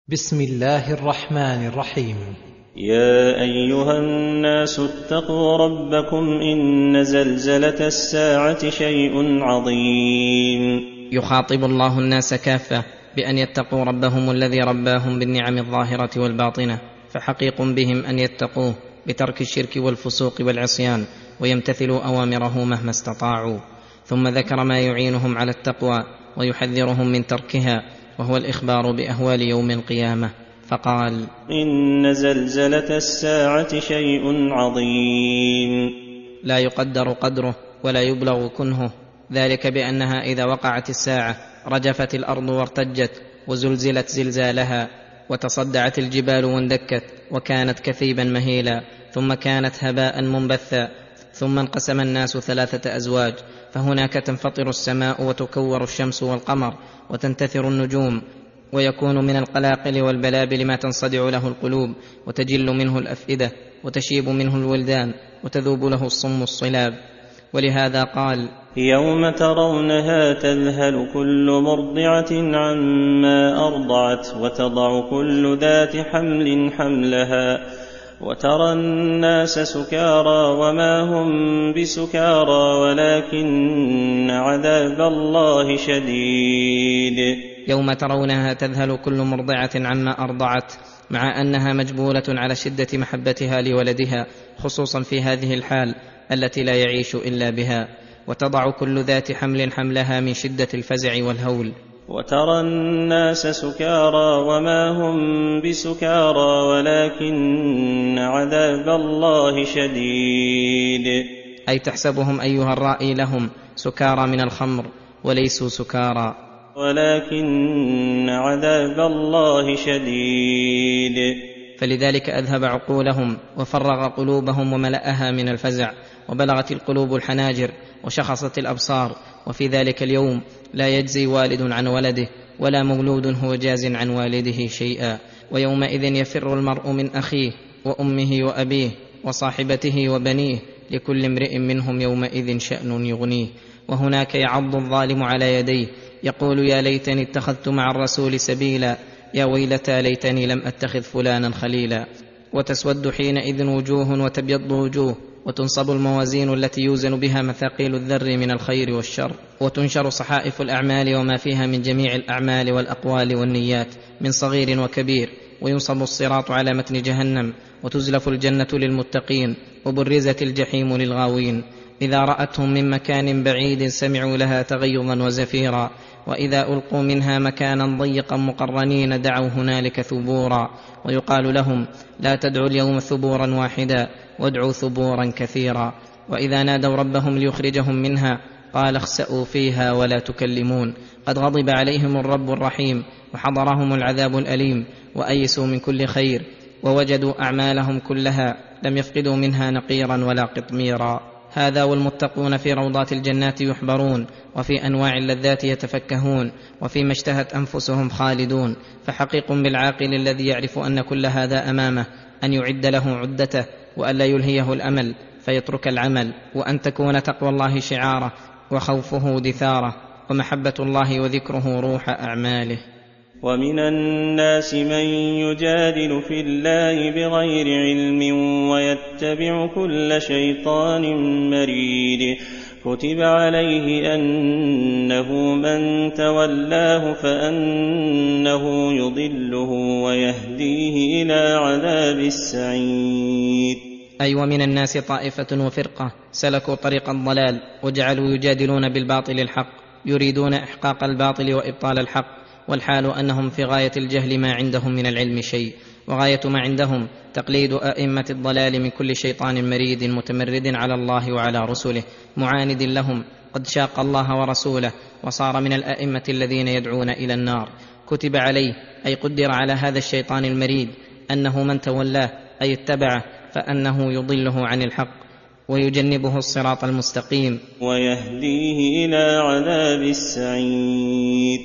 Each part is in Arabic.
بسم الله الرحمن الرحيم. يا أيها الناس اتقوا ربكم إن زلزلة الساعة شيء عظيم. يخاطب الله الناس كافة بأن يتقوا ربهم الذي رباهم بالنعم الظاهرة والباطنة، فحقيق بهم أن يتقوه بترك الشرك والفسوق والعصيان ويمتثلوا أوامره مهما استطاعوا. ثم ذكر ما يعينهم على التقوى ويحذرهم من تركها، وهو الإخبار بأهوال يوم القيامة، فقال: إن زلزلة الساعة شيء عظيم. لا يقدر قدره ولا يبلغ كنهه، ذلك بأنها إذا وقعت الساعة رجفت الأرض وارتجت وزلزلت زلزالها، وتصدعت الجبال واندكت وكانت كثيبا مهيلا، ثم كانت هباء منبثا، ثم انقسم الناس 3 أزواج، فهناك تنفطر السماء وتكور الشمس والقمر وتنتثر النجوم، ويكون من القلاقل والبلابل ما تنصدع له القلوب وتجل منه الأفئدة وتشيب منه الولدان وتذوب له الصم الصلاب. ولهذا قال: يوم ترونها تذهل كل مرضعة عما أرضعت وتضع كل ذات حمل حملها وترى الناس سكارى وما هم بسكارى ولكن عذاب الله شديد. يوم ترونها تذهل كل مرضعة عما أرضعت، مع أنها مجبولة على شدة محبتها لولدها، خصوصا في هذه الحال التي لا يعيش إلا بها، وتضع كل ذات حمل حملها من شدة الفزع والهول. وترى الناس سكارى وما هم بسكارى ولكن عذاب الله شديد. أي تحسبهم أيها الرائي لهم سكارى من الخمر وليسوا سكارى، ولكن عذاب الله شديد. فلذلك أذهب عقولهم وفرغ قلوبهم وملأها من الفزع، وبلغت القلوب الحناجر وشخصت الأبصار. وفي ذلك اليوم لا يجزي والد عن ولده ولا مولود هو جاز عن والده شيئا، ويومئذ يفر المرء من أخيه وأمه وأبيه وصاحبته وبنيه، لكل امرئ منهم يومئذ شأن يغنيه. وهناك يعض الظالم على يديه يقول: يا ليتني اتخذت مع الرسول سبيلا، يا ويلتى ليتني لم أتخذ فلانا خليلا. وتسود حينئذ وجوه وتبيض وجوه، وتنصب الموازين التي يوزن بها مثاقيل الذر من الخير والشر، وتنشر صحائف الأعمال وما فيها من جميع الأعمال والأقوال والنيات من صغير وكبير، وينصب الصراط على متن جهنم، وتزلف الجنة للمتقين، وبرزت الجحيم للغاوين. إذا رأتهم من مكان بعيد سمعوا لها تغيظا وزفيرا، وإذا ألقوا منها مكانا ضيقا مقرنين دعوا هنالك ثبورا. ويقال لهم: لا تدعوا اليوم ثبورا واحدا وادعوا ثبورا كثيرا. وإذا نادوا ربهم ليخرجهم منها قال: اخسأوا فيها ولا تكلمون. قد غضب عليهم الرب الرحيم وحضرهم العذاب الأليم، وأيسوا من كل خير، ووجدوا أعمالهم كلها لم يفقدوا منها نقيرا ولا قطميرا. هذا والمتقون في روضات الجنات يحبرون، وفي أنواع اللذات يتفكهون، وفيما اشتهت أنفسهم خالدون. فحقيق بالعاقل الذي يعرف أن كل هذا أمامه أن يعد له عدته، وأن لا يلهيه الأمل فيترك العمل، وأن تكون تقوى الله شعاره وخوفه دثاره، ومحبة الله وذكره روح أعماله. ومن الناس من يجادل في الله بغير علم ويتبع كل شيطان مريد. كتب عليه أنه من تولاه فأنه يضله ويهديه إلى عذاب السعير. أي ومن الناس طائفة وفرقة سلكوا طريق الضلال وجعلوا يجادلون بالباطل الحق، يريدون إحقاق الباطل وإبطال الحق، والحال أنهم في غاية الجهل ما عندهم من العلم شيء، وغاية ما عندهم تقليد أئمة الضلال من كل شيطان مريد متمرد على الله وعلى رسله معاند لهم، قد شاق الله ورسوله وصار من الأئمة الذين يدعون إلى النار. كتب عليه أي قدر على هذا الشيطان المريد أنه من تولاه أي اتبعه فأنه يضله عن الحق ويجنبه الصراط المستقيم، ويهديه إلى عذاب السعير.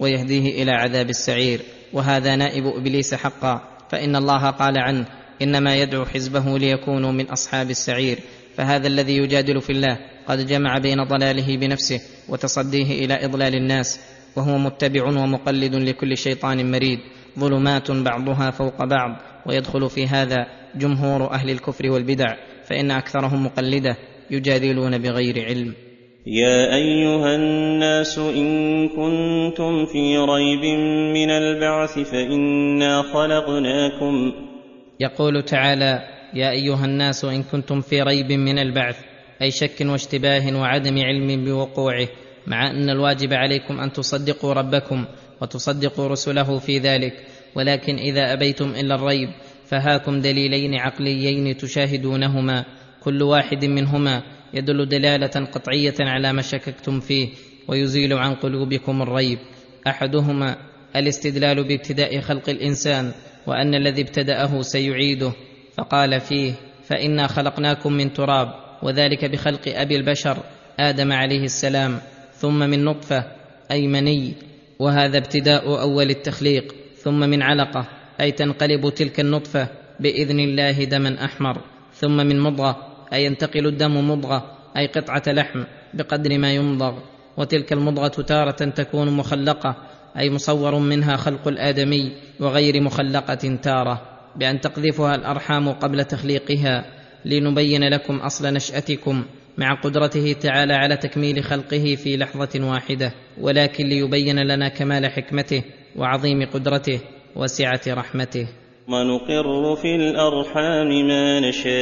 وهذا نائب إبليس حقا، فإن الله قال عنه: إنما يدعو حزبه ليكونوا من أصحاب السعير. فهذا الذي يجادل في الله قد جمع بين ضلاله بنفسه وتصديه إلى إضلال الناس، وهو متبع ومقلد لكل شيطان مريد، ظلمات بعضها فوق بعض، ويدخل في هذا جمهور أهل الكفر والبدع، فإن أكثرهم مقلدة يجادلون بغير علم. يا أيها الناس إن كنتم في ريب من البعث فإنا خلقناكم. يقول تعالى: يا أيها الناس إن كنتم في ريب من البعث، أي شك واشتباه وعدم علم بوقوعه، مع أن الواجب عليكم أن تصدقوا ربكم وتصدقوا رسله في ذلك، ولكن إذا أبيتم إلا الريب فهاكم دليلين عقليين تشاهدونهما، كل واحد منهما يدل دلالة قطعية على ما شككتم فيه ويزيل عن قلوبكم الريب. أحدهما الاستدلال بابتداء خلق الإنسان وأن الذي ابتدأه سيعيده، فقال فيه: فإنا خلقناكم من تراب، وذلك بخلق أبي البشر آدم عليه السلام، ثم من نطفة أي مني، وهذا ابتداء أول التخليق، ثم من علقة أي تنقلب تلك النطفة بإذن الله دما أحمر، ثم من مضغة أي ينتقل الدم مضغة أي قطعة لحم بقدر ما يمضغ، وتلك المضغة تارة تكون مخلقة أي مصور منها خلق الآدمي، وغير مخلقة تارة بأن تقذفها الأرحام قبل تخليقها، لنبين لكم أصل نشأتكم، مع قدرته تعالى على تكميل خلقه في لحظة واحدة، ولكن ليبين لنا كمال حكمته وعظيم قدرته وسعة رحمته. ونقر في الأرحام ما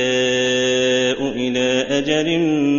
نشاء إلى أجل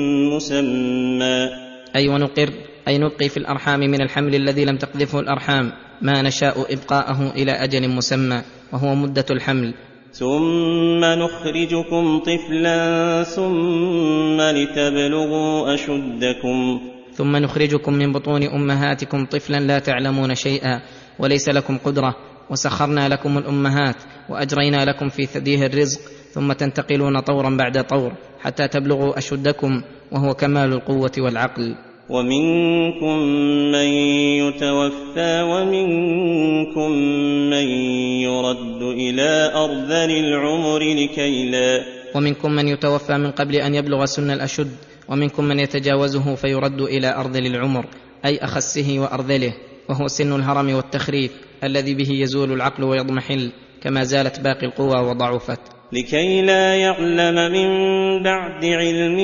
مسمى. أي ونقر أي نبقي في الأرحام من الحمل الذي لم تقذفه الأرحام ما نشاء إبقاءه إلى أجل مسمى، وهو مدة الحمل. ثم نخرجكم طفلا ثم لتبلغوا أشدكم. ثم نخرجكم من بطون أمهاتكم طفلا لا تعلمون شيئا وليس لكم قدرة، وسخرنا لكم الأمهات وأجرينا لكم في ثديه الرزق، ثم تنتقلون طورا بعد طور حتى تبلغوا أشدكم، وهو كمال القوة والعقل. ومنكم من يتوفى ومنكم من يرد إلى أرذل العمر ومنكم من يتوفى من قبل أن يبلغ سن الأشد، ومنكم من يتجاوزه فيرد إلى أرذل العمر أي أخسه وأرذله، وهو سن الهرم والتخريف الذي به يزول العقل ويضمحل، كما زالت باقي القوى وضعفت، لكي لا يعلم من بعد علم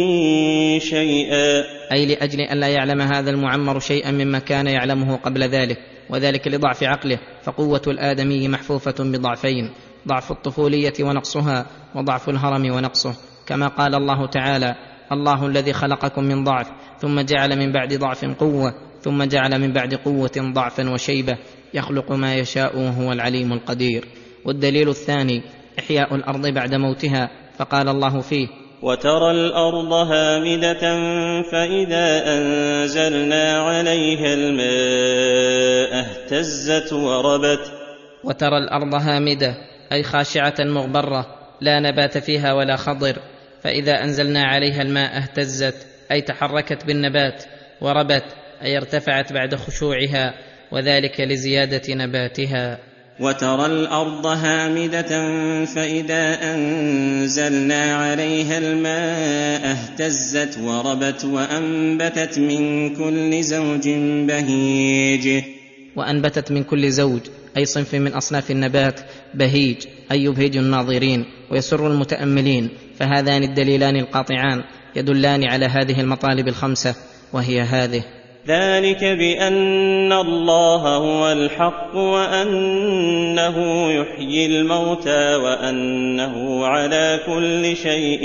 شيئا، أي لأجل أن لا يعلم هذا المعمر شيئا مما كان يعلمه قبل ذلك، وذلك لضعف عقله، فقوة الآدمي محفوفة بضعفين: ضعف الطفولية ونقصها، وضعف الهرم ونقصه، كما قال الله تعالى: الله الذي خلقكم من ضعف ثم جعل من بعد ضعف قوة ثم جعل من بعد قوة ضعفا وشيبة، يخلق ما يشاء وهو العليم القدير. والدليل الثاني إحياء الأرض بعد موتها، فقال الله فيه: وترى الأرض هامدة فإذا أنزلنا عليها الماء اهتزت وربت. وترى الأرض هامدة أي خاشعة مغبرة لا نبات فيها ولا خضر، فإذا أنزلنا عليها الماء اهتزت أي تحركت بالنبات، وربت أي ارتفعت بعد خشوعها، وذلك لزيادة نباتها. وترى الأرض هامدة فإذا أنزلنا عليها الماء اهتزت وربت وأنبتت من كل زوج بهيج. وأنبتت من كل زوج أي صنف من أصناف النبات بهيج أي يبهج الناظرين ويسر المتأملين، فهذان الدليلان القاطعان يدلان على هذه المطالب الخمسة، وهي هذه: ذلك بأن الله هو الحق وأنه يحيي الموتى وأنه على كل شيء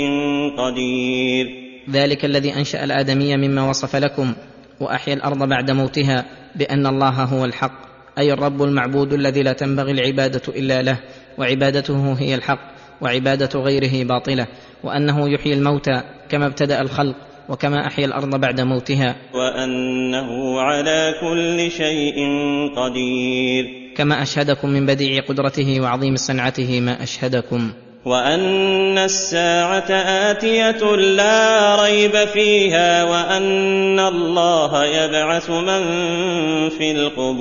قدير. ذلك الذي أنشأ الآدمي مما وصف لكم، وأحيا الأرض بعد موتها، بأن الله هو الحق أي الرب المعبود الذي لا تنبغي العبادة إلا له، وعبادته هي الحق، وعبادة غيره باطلة، وأنه يحيي الموتى كما ابتدأ الخلق وكما أحيا الأرض بعد موتها، وأنه على كل شيء قدير، كما أشهدكم من بديع قدرته وعظيم صنعته ما أشهدكم. وأن الساعة آتية لا ريب فيها وأن الله يبعث من في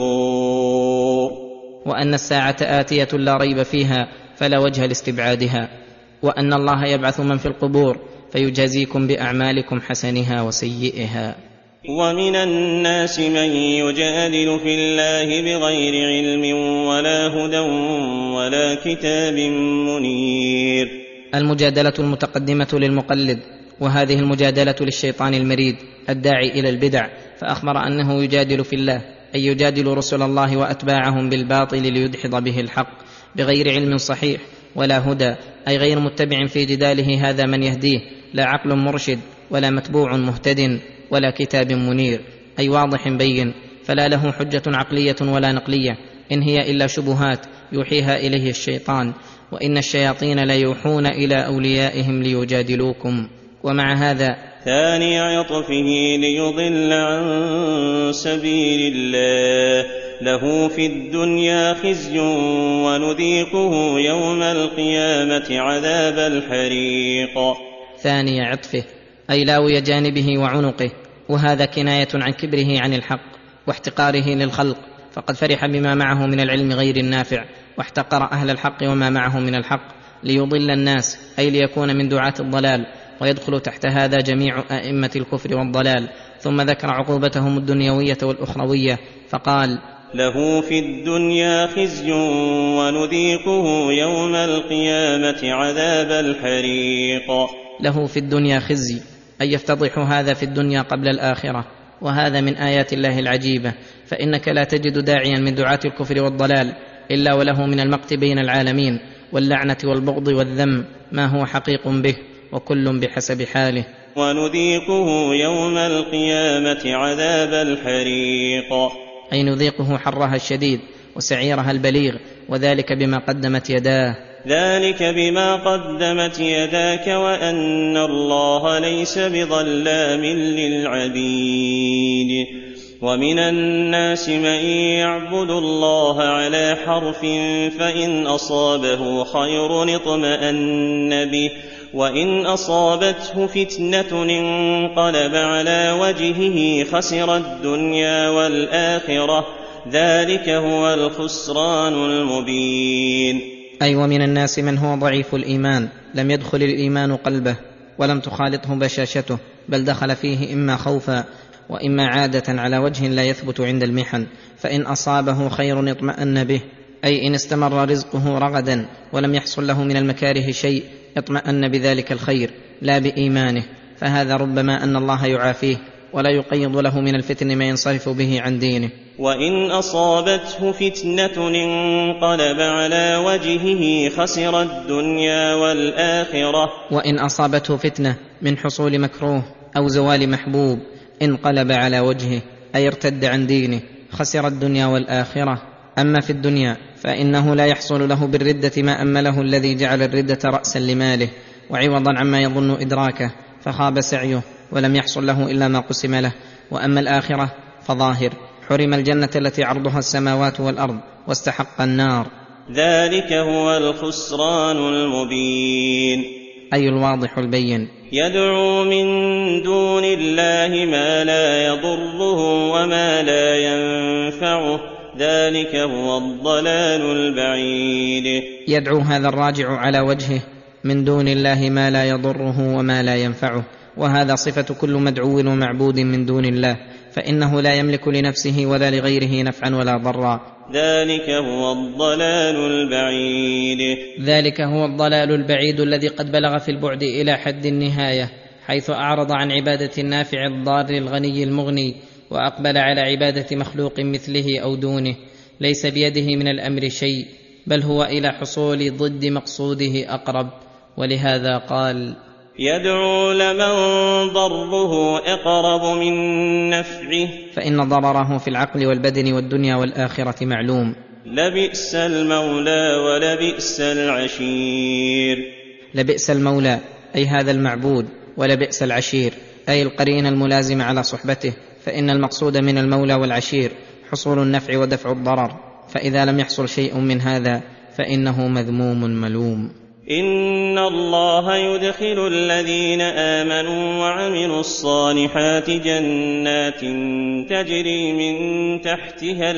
القبور. وأن الساعة آتية لا ريب فيها فلا وجه لاستبعادها، وأن الله يبعث من في القبور فيجازيكم بأعمالكم حسنها وسيئها. ومن الناس من يجادل في الله بغير علم ولا هدى ولا كتاب منير. المجادلة المتقدمة للمقلد، وهذه المجادلة للشيطان المريد الداعي إلى البدع، فأخبر أنه يجادل في الله، أي يجادل رسل الله وأتباعهم بالباطل ليدحض به الحق بغير علم صحيح ولا هدى، أي غير متبع في جداله هذا من يهديه، لا عقل مرشد ولا متبوع مهتد ولا كتاب منير، أي واضح بين، فلا له حجة عقلية ولا نقلية، إن هي إلا شبهات يوحيها إليه الشيطان، وإن الشياطين ليوحون إلى أوليائهم ليجادلوكم. ومع هذا ثاني عطفه ليضل عن سبيل الله له في الدنيا خزي ونذيقه يوم القيامة عذاب الحريق. ثاني عطفه أي لاوي جانبه وعنقه، وهذا كناية عن كبره عن الحق واحتقاره للخلق، فقد فرح بما معه من العلم غير النافع، واحتقر أهل الحق وما معه من الحق ليضل الناس، أي ليكون من دعاة الضلال، ويدخل تحت هذا جميع أئمة الكفر والضلال. ثم ذكر عقوبتهم الدنيوية والأخروية فقال: له في الدنيا خزي ونذيقه يوم القيامة عذاب الحريق. له في الدنيا خزي، أي يفتضح هذا في الدنيا قبل الآخرة، وهذا من آيات الله العجيبة، فإنك لا تجد داعيا من دعاة الكفر والضلال إلا وله من المقت بين العالمين واللعنة والبغض والذم ما هو حقيق به، وكل بحسب حاله. ونذيقه يوم القيامة عذاب الحريق، أي نذيقه حرها الشديد وسعيرها البليغ، وذلك بما قدمت يداه. ذلك بما قدمت يداك وأن الله ليس بظلام للعبيد. ومن الناس من يعبد الله على حرف فإن أصابه خير اطمأن به وإن أصابته فتنة انقلب على وجهه خسر الدنيا والآخرة ذلك هو الخسران المبين. أي ومن الناس من هو ضعيف الإيمان، لم يدخل الإيمان قلبه ولم تخالطه بشاشته، بل دخل فيه إما خوفا وإما عادة على وجه لا يثبت عند المحن، فإن أصابه خير اطمأن به، أي إن استمر رزقه رغدا ولم يحصل له من المكاره شيء اطمأن بذلك الخير لا بإيمانه، فهذا ربما أن الله يعافيه ولا يقيض له من الفتن ما ينصرف به عن دينه. وإن أصابته فتنة انقلب على وجهه خسر الدنيا والآخرة. وإن أصابته فتنة من حصول مكروه أو زوال محبوب انقلب على وجهه، أي ارتد عن دينه، خسر الدنيا والآخرة. أما في الدنيا فإنه لا يحصل له بالردة ما أمله الذي جعل الردة رأسا لماله وعوضا عما يظن إدراكه، فخاب سعيه ولم يحصل له إلا ما قسم له. وأما الآخرة فظاهر، حرم الجنة التي عرضها السماوات والأرض واستحق النار. ذلك هو الخسران المبين، أي الواضح البين. يدعو من دون الله ما لا يضره وما لا ينفعه ذلك هو الضلال البعيد. يدعو هذا الراجع على وجهه من دون الله ما لا يضره وما لا ينفعه، وهذا صفة كل مدعو ومعبود من دون الله، فإنه لا يملك لنفسه ولا لغيره نفعا ولا ضرا. ذلك هو الضلال البعيد. ذلك هو الضلال البعيد الذي قد بلغ في البعد إلى حد النهاية، حيث أعرض عن عبادة النافع الضار الغني المغني، وأقبل على عبادة مخلوق مثله أو دونه، ليس بيده من الأمر شيء، بل هو إلى حصول ضد مقصوده أقرب. ولهذا قال: يدعو لمن ضره أقرب من نفعه، فإن ضرره في العقل والبدن والدنيا والآخرة معلوم. لبئس المولى ولبئس العشير. لبئس المولى أي هذا المعبود، ولبئس العشير أي القرين الملازم على صحبته، فإن المقصود من المولى والعشير حصول النفع ودفع الضرر، فإذا لم يحصل شيء من هذا فإنه مذموم ملوم. إن الله يدخل الذين آمنوا وعملوا الصالحات جنات تجري من تحتها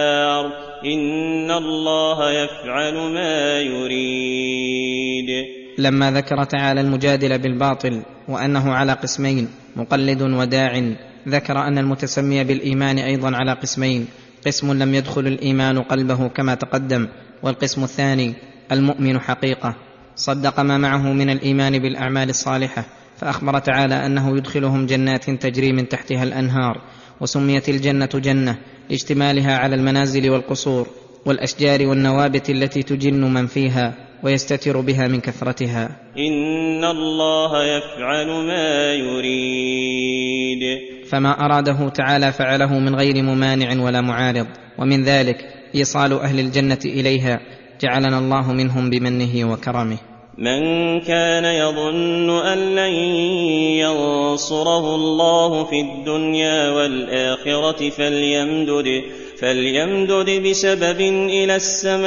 الأنهار إن الله يفعل ما يريد. لما ذكر تعالى المجادل بالباطل وأنه على قسمين مقلد وداع، ذكر أن المتسمي بالإيمان أيضا على قسمين: قسم لم يدخل الإيمان قلبه كما تقدم، والقسم الثاني المؤمن حقيقة صدق ما معه من الإيمان بالأعمال الصالحة، فأخبر تعالى أنه يدخلهم جنات تجري من تحتها الأنهار، وسميت الجنة جنة لاشتمالها على المنازل والقصور والأشجار والنوابت التي تجن من فيها ويستتر بها من كثرتها. إن الله يفعل ما يريد. فما أراده تعالى فعله من غير ممانع ولا معارض، ومن ذلك إيصال أهل الجنة إليها، جعلنا الله منهم بمنه وكرمه. من كان يظن أن لن ينصره الله في الدنيا والآخرة فليمدد بسبب إلى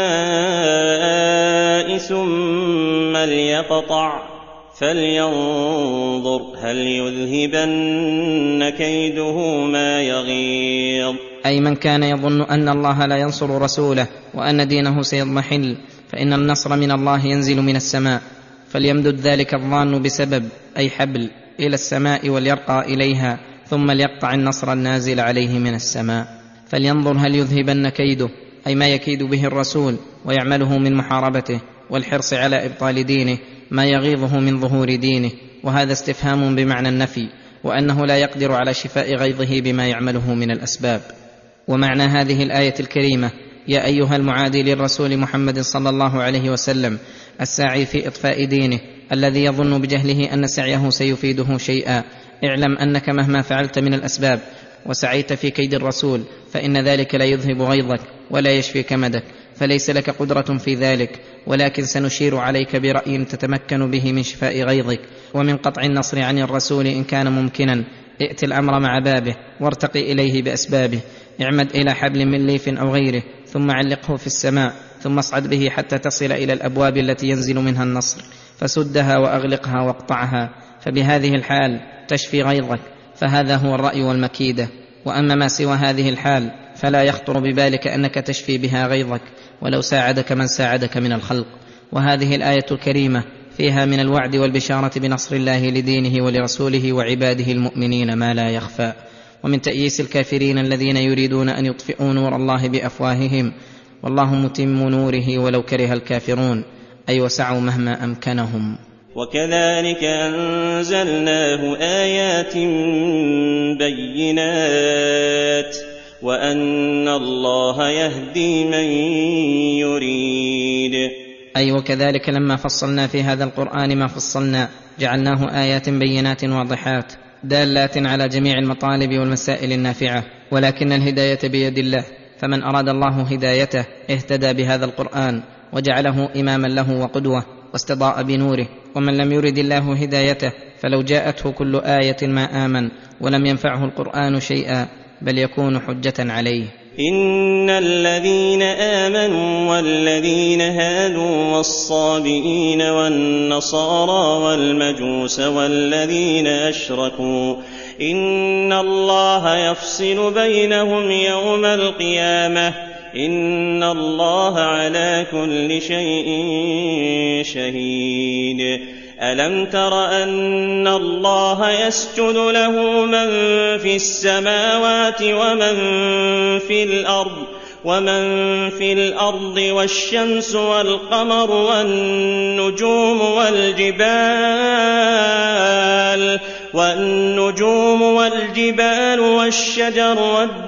السماء ثم ليقطع، فلينظر هل يذهبن كيده ما يغيظ. أي من كان يظن أن الله لا ينصر رسوله وأن دينه سيضمحل، فإن النصر من الله ينزل من السماء، فليمدد ذلك الظان بسبب أي حبل إلى السماء وليرقى إليها، ثم ليقطع النصر النازل عليه من السماء. فلينظر هل يذهبن كيده، أي ما يكيد به الرسول ويعمله من محاربته والحرص على إبطال دينه، ما يغيظه من ظهور دينه، وهذا استفهام بمعنى النفي، وأنه لا يقدر على شفاء غيظه بما يعمله من الأسباب. ومعنى هذه الآية الكريمة: يا أيها المعادي للرسول محمد صلى الله عليه وسلم الساعي في إطفاء دينه، الذي يظن بجهله أن سعيه سيفيده شيئا، اعلم أنك مهما فعلت من الأسباب وسعيت في كيد الرسول فإن ذلك لا يذهب غيظك ولا يشفي كمدك، فليس لك قدرة في ذلك، ولكن سنشير عليك برأي تتمكن به من شفاء غيظك ومن قطع النصر عن الرسول إن كان ممكنا. ائت الأمر مع بابه وارتقي إليه بأسبابه، اعمد إلى حبل من ليف أو غيره، ثم علقه في السماء، ثم اصعد به حتى تصل إلى الأبواب التي ينزل منها النصر، فسدها وأغلقها واقطعها، فبهذه الحال تشفي غيظك، فهذا هو الرأي والمكيدة. وأما ما سوى هذه الحال فلا يخطر ببالك أنك تشفي بها غيظك ولو ساعدك من ساعدك من الخلق. وهذه الآية الكريمة فيها من الوعد والبشارة بنصر الله لدينه ولرسوله وعباده المؤمنين ما لا يخفى، ومن تأييس الكافرين الذين يريدون أن يطفئوا نور الله بأفواههم، والله متم نوره ولو كره الكافرون، أي وسعوا مهما أمكنهم. وكذلك أنزلناه آيات بينات وأن الله يهدي من يريد. أي وكذلك لما فصلنا في هذا القرآن ما فصلنا جعلناه آيات بينات واضحات دالات على جميع المطالب والمسائل النافعة، ولكن الهداية بيد الله، فمن أراد الله هدايته اهتدى بهذا القرآن وجعله إماما له وقدوة واستضاء بنوره، ومن لم يرد الله هدايته فلو جاءته كل آية ما آمن ولم ينفعه القرآن شيئا، بل يكون حجة عليه. إن الذين آمنوا والذين هادوا والصابئين والنصارى والمجوس والذين أشركوا إن الله يفصل بينهم يوم القيامة إن الله على كل شيء شهيد. ألم تر أن الله يسجد له من في السماوات ومن في الأرض والشمس والقمر والنجوم والجبال والشجر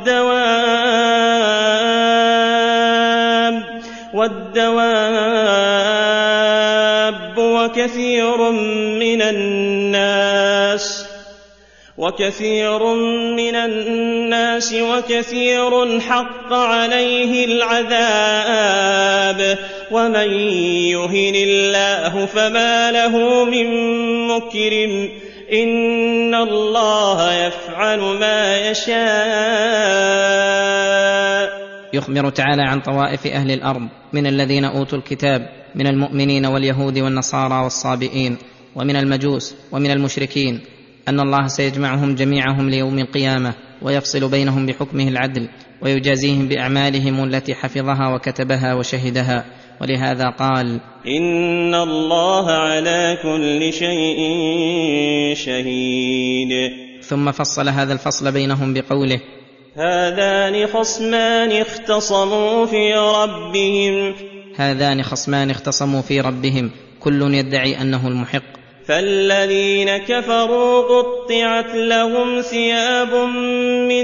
والدواب وكثير من الناس وكثير حق عليه العذاب ومن يهن الله فما له من مكرم إن الله يفعل ما يشاء. يخبر تعالى عن طوائف أهل الأرض من الذين أوتوا الكتاب من المؤمنين واليهود والنصارى والصابئين ومن المجوس ومن المشركين أن الله سيجمعهم جميعهم ليوم القيامة ويفصل بينهم بحكمه العدل ويجازيهم بأعمالهم التي حفظها وكتبها وشهدها، ولهذا قال: إن الله على كل شيء شهيد. ثم فصل هذا الفصل بينهم بقوله: هذان خصمان اختصموا في ربهم كل يدعي أنه المحق. فالذين كفروا قطعت لهم ثياب من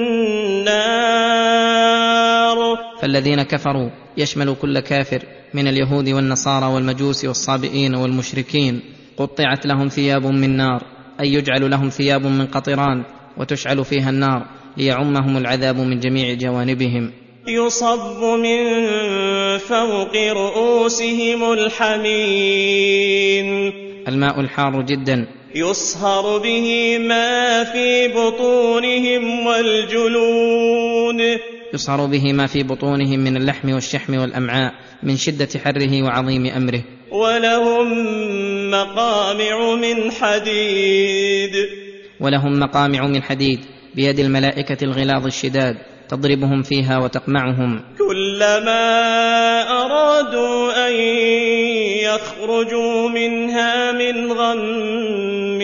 نار. فالذين كفروا يشمل كل كافر من اليهود والنصارى والمجوس والصابئين والمشركين. قطعت لهم ثياب من نار، أي يجعل لهم ثياب من قطران وتشعل فيها النار ليعمهم العذاب من جميع جوانبهم. يصب من فوق رؤوسهم الحميم، الماء الحار جدا، يصهر به ما في بطونهم والجلود، يصهر به ما في بطونهم من اللحم والشحم والأمعاء من شدة حره وعظيم أمره. ولهم مقامع من حديد بيد الملائكة الغلاظ الشداد تضربهم فيها وتقمعهم. كلما أرادوا أن يخرجوا منها من غم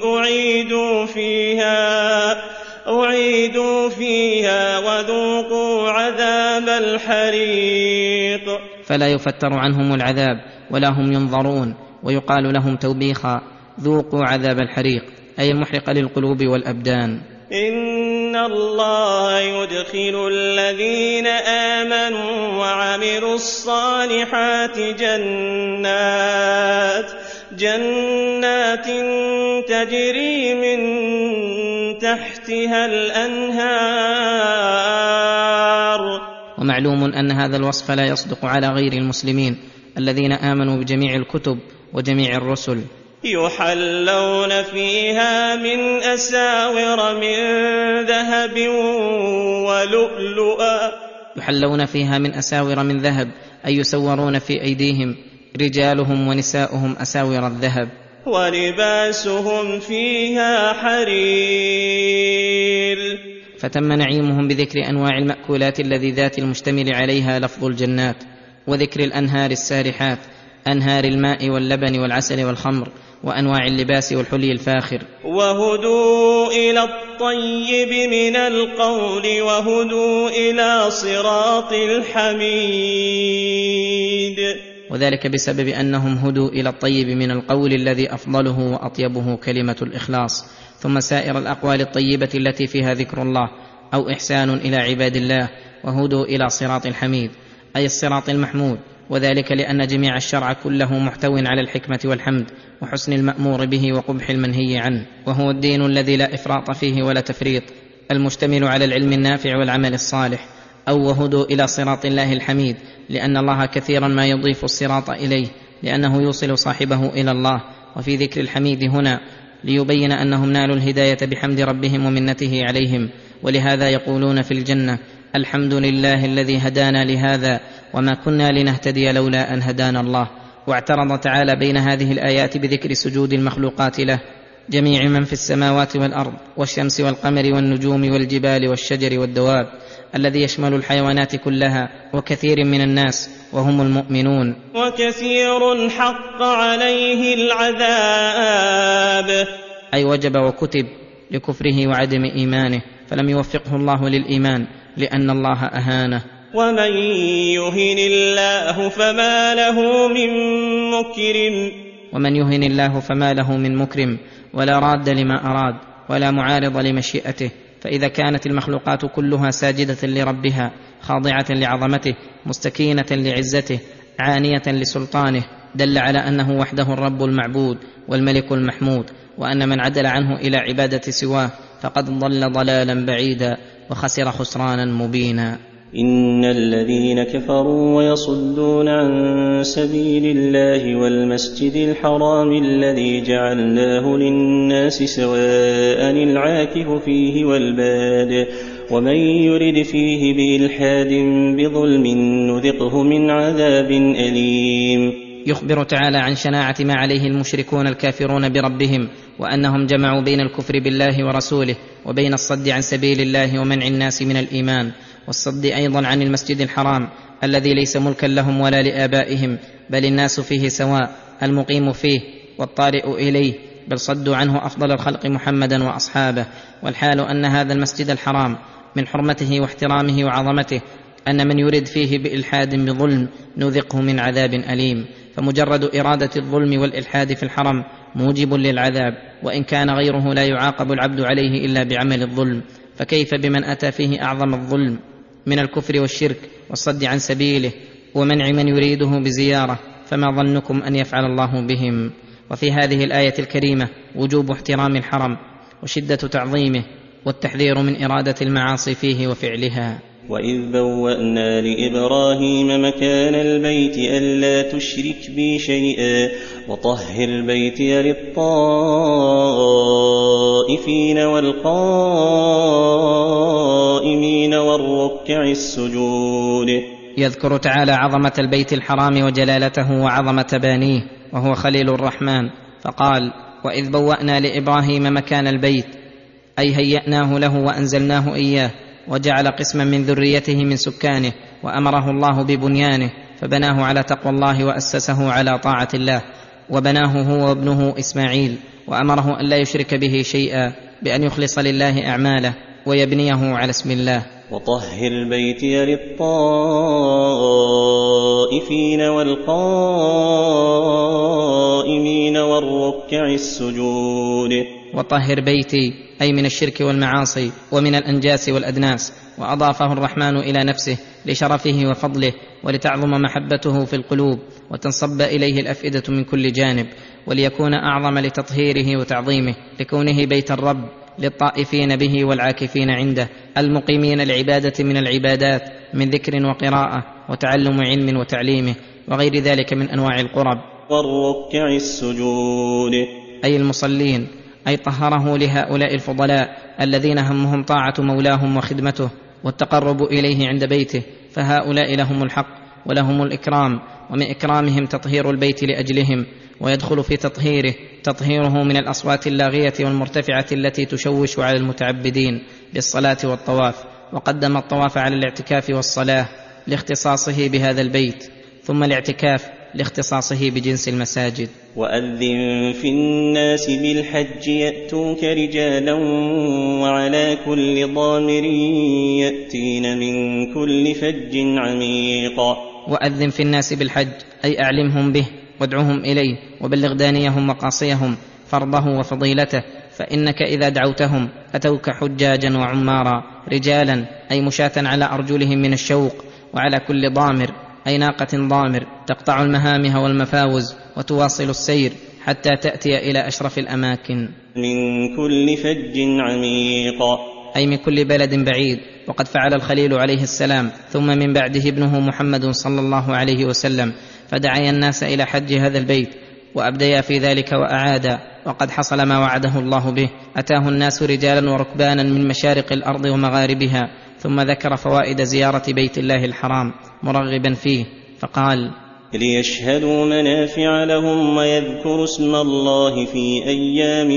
أعيدوا فيها وذوقوا عذاب الحريق. فلا يفتر عنهم العذاب ولا هم ينظرون، ويقال لهم توبيخا: ذوقوا عذاب الحريق، أي المحرق للقلوب والأبدان. إن الله يدخل الذين آمنوا وعملوا الصالحات جنات تجري من تحتها الأنهار. ومعلوم أن هذا الوصف لا يصدق على غير المسلمين الذين آمنوا بجميع الكتب وجميع الرسل. يحلون فيها من أساور من ذهب ولؤلؤا. يحلون فيها من أساور من ذهب، أي يسورون في أيديهم رجالهم ونساؤهم أساور الذهب. ولباسهم فيها حرير. فتم نعيمهم بذكر أنواع المأكولات اللذيذات المشتمل عليها لفظ الجنات، وذكر الأنهار السارحات، أنهار الماء واللبن والعسل والخمر، وأنواع اللباس والحلي الفاخر. وهدوا إلى الطيب من القول وهدوا إلى صراط الحميد. وذلك بسبب أنهم هدوا إلى الطيب من القول الذي أفضله وأطيبه كلمة الإخلاص، ثم سائر الأقوال الطيبة التي فيها ذكر الله أو إحسان إلى عباد الله، وهدوا إلى صراط الحميد أي الصراط المحمود، وذلك لأن جميع الشرع كله محتو على الحكمة والحمد وحسن المأمور به وقبح المنهي عنه، وهو الدين الذي لا إفراط فيه ولا تفريط، المشتمل على العلم النافع والعمل الصالح. أو وهدوا إلى صراط الله الحميد، لأن الله كثيرا ما يضيف الصراط إليه لأنه يوصل صاحبه إلى الله. وفي ذكر الحميد هنا ليبين أنهم نالوا الهداية بحمد ربهم ومنته عليهم، ولهذا يقولون في الجنة: الحمد لله الذي هدانا لهذا وما كنا لنهتدي لولا أن هدانا الله. واعترض تعالى بين هذه الآيات بذكر سجود المخلوقات له، جميع من في السماوات والأرض والشمس والقمر والنجوم والجبال والشجر والدواب، الذي يشمل الحيوانات كلها وكثير من الناس وهم المؤمنون. وكثير حق عليه العذاب، أي وجب وكتب لكفره وعدم إيمانه، فلم يوفقه الله للإيمان لأن الله أهانه. ومن يهن الله فما له من مكرم ولا راد لما أراد ولا معارض لمشيئته. فإذا كانت المخلوقات كلها ساجدة لربها خاضعة لعظمته مستكينة لعزته عانية لسلطانه، دل على أنه وحده الرب المعبود والملك المحمود، وأن من عدل عنه إلى عبادة سواه فقد ضل ضلالا بعيدا وخسر خسرانا مبينا. إن الذين كفروا ويصدون عن سبيل الله والمسجد الحرام الذي جعلناه للناس سواء العاكف فيه والباد ومن يرد فيه بإلحاد بظلم نذقه من عذاب أليم. يخبر تعالى عن شناعة ما عليه المشركون الكافرون بربهم، وأنهم جمعوا بين الكفر بالله ورسوله وبين الصد عن سبيل الله ومنع الناس من الإيمان، والصد أيضا عن المسجد الحرام الذي ليس ملكا لهم ولا لآبائهم، بل الناس فيه سواء، المقيم فيه والطارئ إليه، بل صدوا عنه أفضل الخلق محمدا وأصحابه. والحال أن هذا المسجد الحرام من حرمته واحترامه وعظمته أن من يرد فيه بإلحاد بظلم نذقه من عذاب أليم، فمجرد إرادة الظلم والإلحاد في الحرم موجب للعذاب، وإن كان غيره لا يعاقب العبد عليه إلا بعمل الظلم، فكيف بمن أتى فيه أعظم الظلم من الكفر والشرك والصد عن سبيله ومنع من يريده بزيارة؟ فما ظنكم أن يفعل الله بهم؟ وفي هذه الآية الكريمة وجوب احترام الحرم وشدة تعظيمه والتحذير من إرادة المعاصي فيه وفعلها. وإذ بوأنا لإبراهيم مكان البيت ألا تشرك بي شيئا وطهر بيتي للطائفين والقائمين والركع السجود. يذكر تعالى عظمة البيت الحرام وجلالته وعظمة بانيه، وهو خليل الرحمن، فقال: وإذ بوأنا لإبراهيم مكان البيت، أي هيأناه له وأنزلناه إياه، وجعل قسما من ذريته من سكانه، وأمره الله ببنيانه فبناه على تقوى الله وأسسه على طاعة الله، وبناه هو وابنه إسماعيل، وأمره أن لا يشرك به شيئا بأن يخلص لله أعماله ويبنيه على اسم الله. وطهر بيتي للطائفين والقائمين والركع السجود. وطهر بيتي أي من الشرك والمعاصي ومن الأنجاس والأدناس، وأضافه الرحمن إلى نفسه لشرفه وفضله ولتعظم محبته في القلوب وتنصب إليه الأفئدة من كل جانب، وليكون أعظم لتطهيره وتعظيمه لكونه بيت الرب للطائفين به والعاكفين عنده، المقيمين العبادة من العبادات من ذكر وقراءة وتعلم علم وتعليمه وغير ذلك من أنواع القرب. والركع السجود أي المصلين، أي طهره لهؤلاء الفضلاء الذين همهم طاعة مولاهم وخدمته والتقرب إليه عند بيته، فهؤلاء لهم الحق ولهم الإكرام، ومن إكرامهم تطهير البيت لأجلهم، ويدخل في تطهيره من الأصوات اللاغية والمرتفعة التي تشوش على المتعبدين بالصلاة والطواف، وقدم الطواف على الاعتكاف والصلاة لاختصاصه بهذا البيت، ثم الاعتكاف لاختصاصه بجنس المساجد. وأذن في الناس بالحج يأتوك رجالا وعلى كل ضامر يأتين من كل فج عميق. وأذن في الناس بالحج أي أعلمهم به وادعوهم إليه وبلغ دانيهم وقاصيهم فرضه وفضيلته، فإنك إذا دعوتهم أتوك حجاجا وعمارا، رجالا أي مشاة على أرجلهم من الشوق، وعلى كل ضامر أي ناقة ضامر تقطع المهامه والمفاوز وتواصل السير حتى تأتي إلى أشرف الأماكن. من كل فج عميق أي من كل بلد بعيد، وقد فعل الخليل عليه السلام ثم من بعده ابنه محمد صلى الله عليه وسلم، فدعا الناس إلى حج هذا البيت وأبديا في ذلك وأعادا، وقد حصل ما وعده الله به، أتاه الناس رجالا وركبانا من مشارق الأرض ومغاربها، ثم ذكر فوائد زيارة بيت الله الحرام مرغبا فيه فقال: ليشهدوا منافع لهم ويذكروا اسم الله في أيام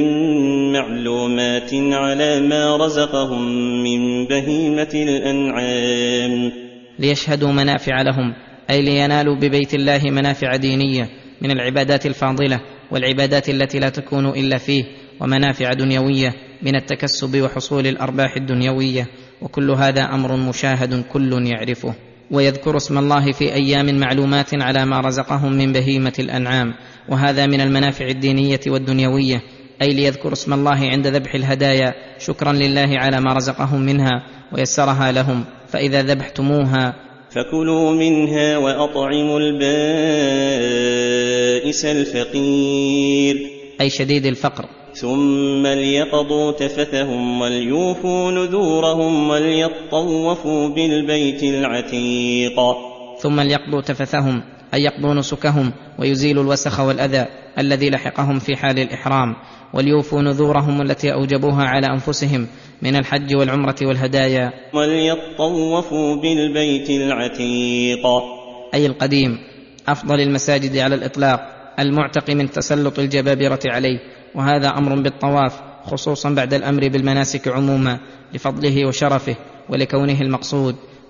معلومات على ما رزقهم من بهيمة الأنعام. ليشهدوا منافع لهم أي لينالوا ببيت الله منافع دينية من العبادات الفاضلة والعبادات التي لا تكون إلا فيه، ومنافع دنيوية من التكسب وحصول الأرباح الدنيوية، وكل هذا أمر مشاهد كل يعرفه. ويذكر اسم الله في أيام معلومات على ما رزقهم من بهيمة الأنعام، وهذا من المنافع الدينية والدنيوية، أي ليذكر اسم الله عند ذبح الهدايا شكرا لله على ما رزقهم منها ويسرها لهم، فإذا ذبحتموها فكلوا منها وأطعموا البائس الفقير أي شديد الفقر، ثم ليقضوا تفثهم وليوفوا نذورهم وليطوفوا بالبيت العتيق. ثم ليقضوا تفثهم أي يقضوا نسكهم ويزيلوا الوسخ والأذى الذي لحقهم في حال الإحرام، وليوفوا نذورهم التي أوجبوها على أنفسهم من الحج والعمرة والهدايا، وليطوفوا بالبيت العتيق أي القديم أفضل المساجد على الإطلاق المعتق من تسلط الجبابرة عليه، وهذا أمر بالطواف خصوصا بعد الأمر بالمناسك عموما لفضله وشرفه ولكونه المقصود،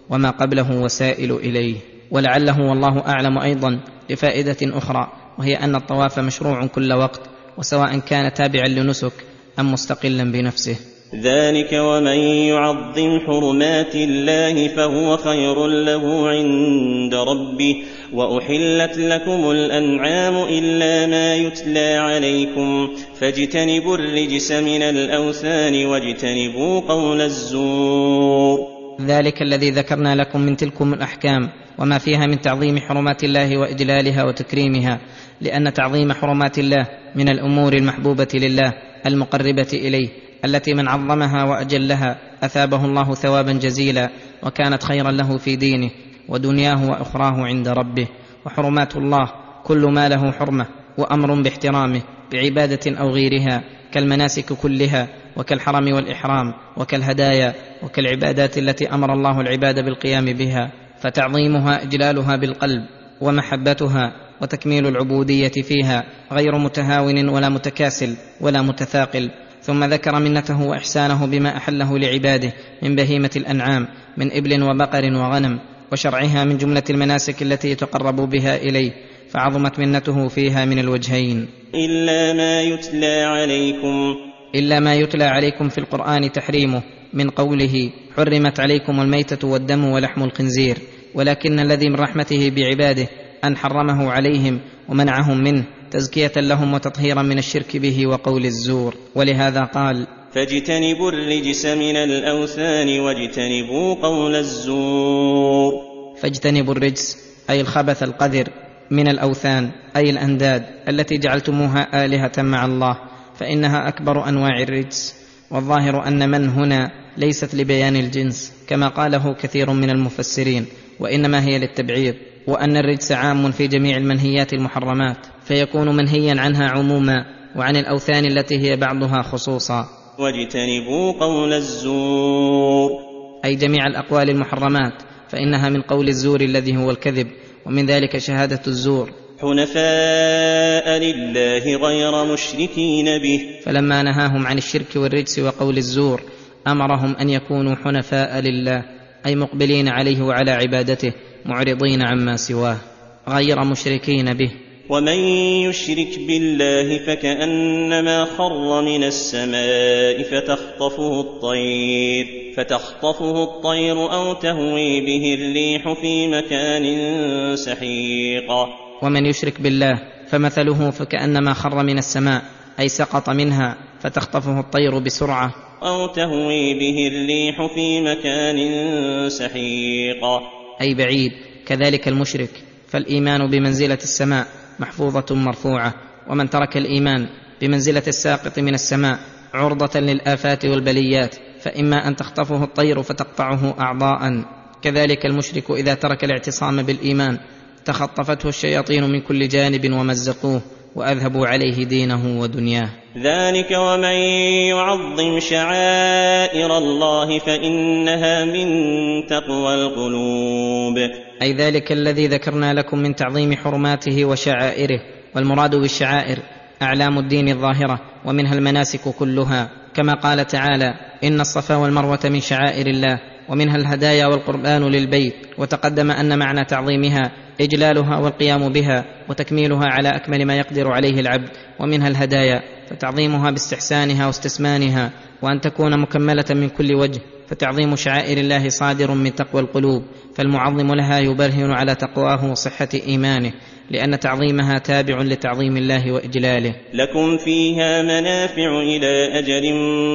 وما قبله وسائل إليه. ولعله والله أعلم أيضا لفائدة أخرى، وهي أن الطواف مشروع كل وقت، وسواء كان تابعا لنسك أم مستقلا بنفسه. ذلك ومن يعظم حرمات الله فهو خير له عند ربه، وأحلت لكم الأنعام إلا ما يتلى عليكم، فاجتنبوا الرجس من الأوثان واجتنبوا قول الزور. ذلك الذي ذكرنا لكم من تلكم الأحكام وما فيها من تعظيم حرمات الله وإجلالها وتكريمها، لأن تعظيم حرمات الله من الأمور المحبوبة لله المقربة إليه، التي من عظمها وأجلها أثابه الله ثوابا جزيلا، وكانت خيرا له في دينه ودنياه وأخراه عند ربه. وحرمات الله كل ما له حرمة وأمر باحترامه بعبادة أو غيرها، كالمناسك كلها، وكالحرم والإحرام، وكالهدايا، وكالعبادات التي أمر الله العباد بالقيام بها، فتعظيمها إجلالها بالقلب، ومحبتها وتكميل العبودية فيها، غير متهاون ولا متكاسل ولا متثاقل. ثم ذكر منته وإحسانه بما أحله لعباده من بهيمة الأنعام، من إبل وبقر وغنم، وشرعها من جملة المناسك التي يتقرب بها إليه، فعظمت منته فيها من الوجهين. إلا ما يتلى عليكم في القرآن تحريمه، من قوله حرمت عليكم الميتة والدم ولحم الخنزير، ولكن الذي من رحمته بعباده أن حرمه عليهم ومنعهم منه تزكية لهم وتطهيرا من الشرك به وقول الزور. ولهذا قال فاجتنبوا الرجس من الأوثان واجتنبوا قول الزور. فاجتنبوا الرجس أي الخبث القذر من الأوثان، أي الأنداد التي جعلتموها آلهة مع الله، فإنها أكبر أنواع الرجس. والظاهر أن من هنا ليست لبيان الجنس كما قاله كثير من المفسرين، وإنما هي للتبعيض، وأن الرجس عام في جميع المنهيات المحرمات، فيكون منهيا عنها عموما، وعن الأوثان التي هي بعضها خصوصا. واجتنبوا قول الزور أي جميع الأقوال المحرمات، فإنها من قول الزور الذي هو الكذب، ومن ذلك شهادة الزور. حنفاء لله غير مشركين به، فلما نهاهم عن الشرك والرجس وقول الزور أمرهم أن يكونوا حنفاء لله، أي مقبلين عليه وعلى عبادته، معرضين عما سواه، غير مشركين به. ومن يشرك بالله فكأنما خر من السماء فتخطفه الطير أو تهوي به الريح في مكان سحيق. ومن يشرك بالله فمثله فكأنما خر من السماء، أي سقط منها، فتخطفه الطير بسرعة، أو تهوي به الريح في مكان سحيق، أي بعيد. كذلك المشرك، فالإيمان بمنزلة السماء محفوظة مرفوعة، ومن ترك الإيمان بمنزلة الساقط من السماء عرضة للآفات والبليات، فإما أن تخطفه الطير فتقطعه أعضاء. كذلك المشرك إذا ترك الاعتصام بالإيمان تخطفته الشياطين من كل جانب ومزقوه وأذهبوا عليه دينه ودنياه. ذلك ومن يعظم شعائر الله فإنها من تقوى القلوب. أي ذلك الذي ذكرنا لكم من تعظيم حرماته وشعائره، والمراد بالشعائر أعلام الدين الظاهرة، ومنها المناسك كلها، كما قال تعالى إن الصفا والمروة من شعائر الله، ومنها الهدايا والقربان للبيت. وتقدم أن معنى تعظيمها إجلالها والقيام بها وتكميلها على أكمل ما يقدر عليه العبد. ومنها الهدايا فتعظيمها باستحسانها واستسمانها، وأن تكون مكملة من كل وجه، فتعظيم شعائر الله صادر من تقوى القلوب، فالمعظم لها يبرهن على تقواه وصحة إيمانه، لأن تعظيمها تابع لتعظيم الله وإجلاله. لكم فيها منافع إلى أجل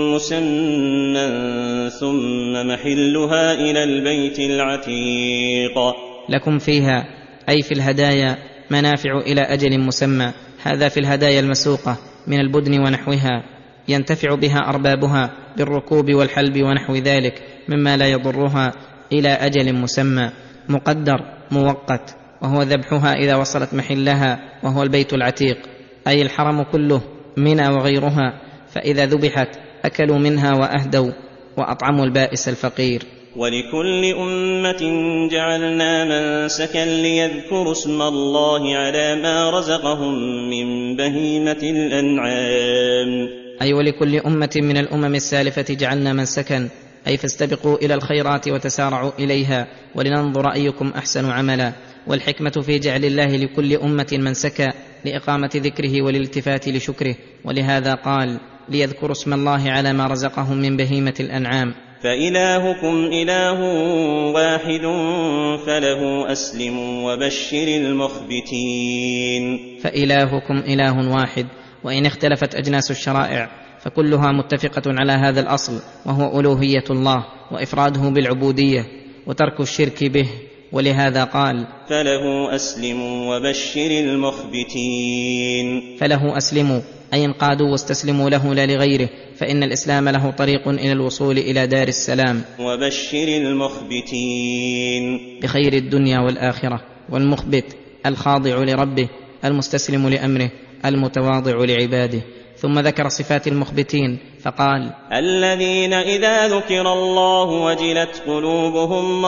مسمى ثم محلها إلى البيت العتيق. لكم فيها أي في الهدايا منافع إلى أجل مسمى، هذا في الهدايا المسوقة من البدن ونحوها، ينتفع بها أربابها بالركوب والحلب ونحو ذلك مما لا يضرها إلى أجل مسمى مقدر موقت، وهو ذبحها إذا وصلت محلها، وهو البيت العتيق، أي الحرم كله منى وغيرها، فإذا ذبحت أكلوا منها وأهدوا وأطعموا البائس الفقير. ولكل أمة جعلنا منسكا ليذكروا اسم الله على ما رزقهم من بهيمة الأنعام. أي ولكل أمة من الأمم السالفة جعلنا منسكا أي فاستبقوا إلى الخيرات وتسارعوا إليها ولننظر أيكم أحسن عملا. والحكمة في جعل الله لكل أمة منسكا لإقامة ذكره والالتفات لشكره، ولهذا قال: ليذكروا اسم الله على ما رزقهم من بهيمة الأنعام. فإلهكم إله واحد فله أسلموا وبشر المخبتين. فإلهكم إله واحد، وإن اختلفت أجناس الشرائع فكلها متفقة على هذا الأصل، وهو ألوهية الله وإفراده بالعبودية وترك الشرك به، ولهذا قال: فله أسلموا وبشر المخبتين. فله أسلموا أي انقادوا واستسلموا له لا لغيره، فإن الإسلام له طريق إلى الوصول إلى دار السلام. وبشر المخبتين بخير الدنيا والآخرة. والمخبت الخاضع لربه، المستسلم لأمره، المتواضع لعباده. ثم ذكر صفات المخبتين فقال: الذين إذا ذكر الله وجلت قلوبهم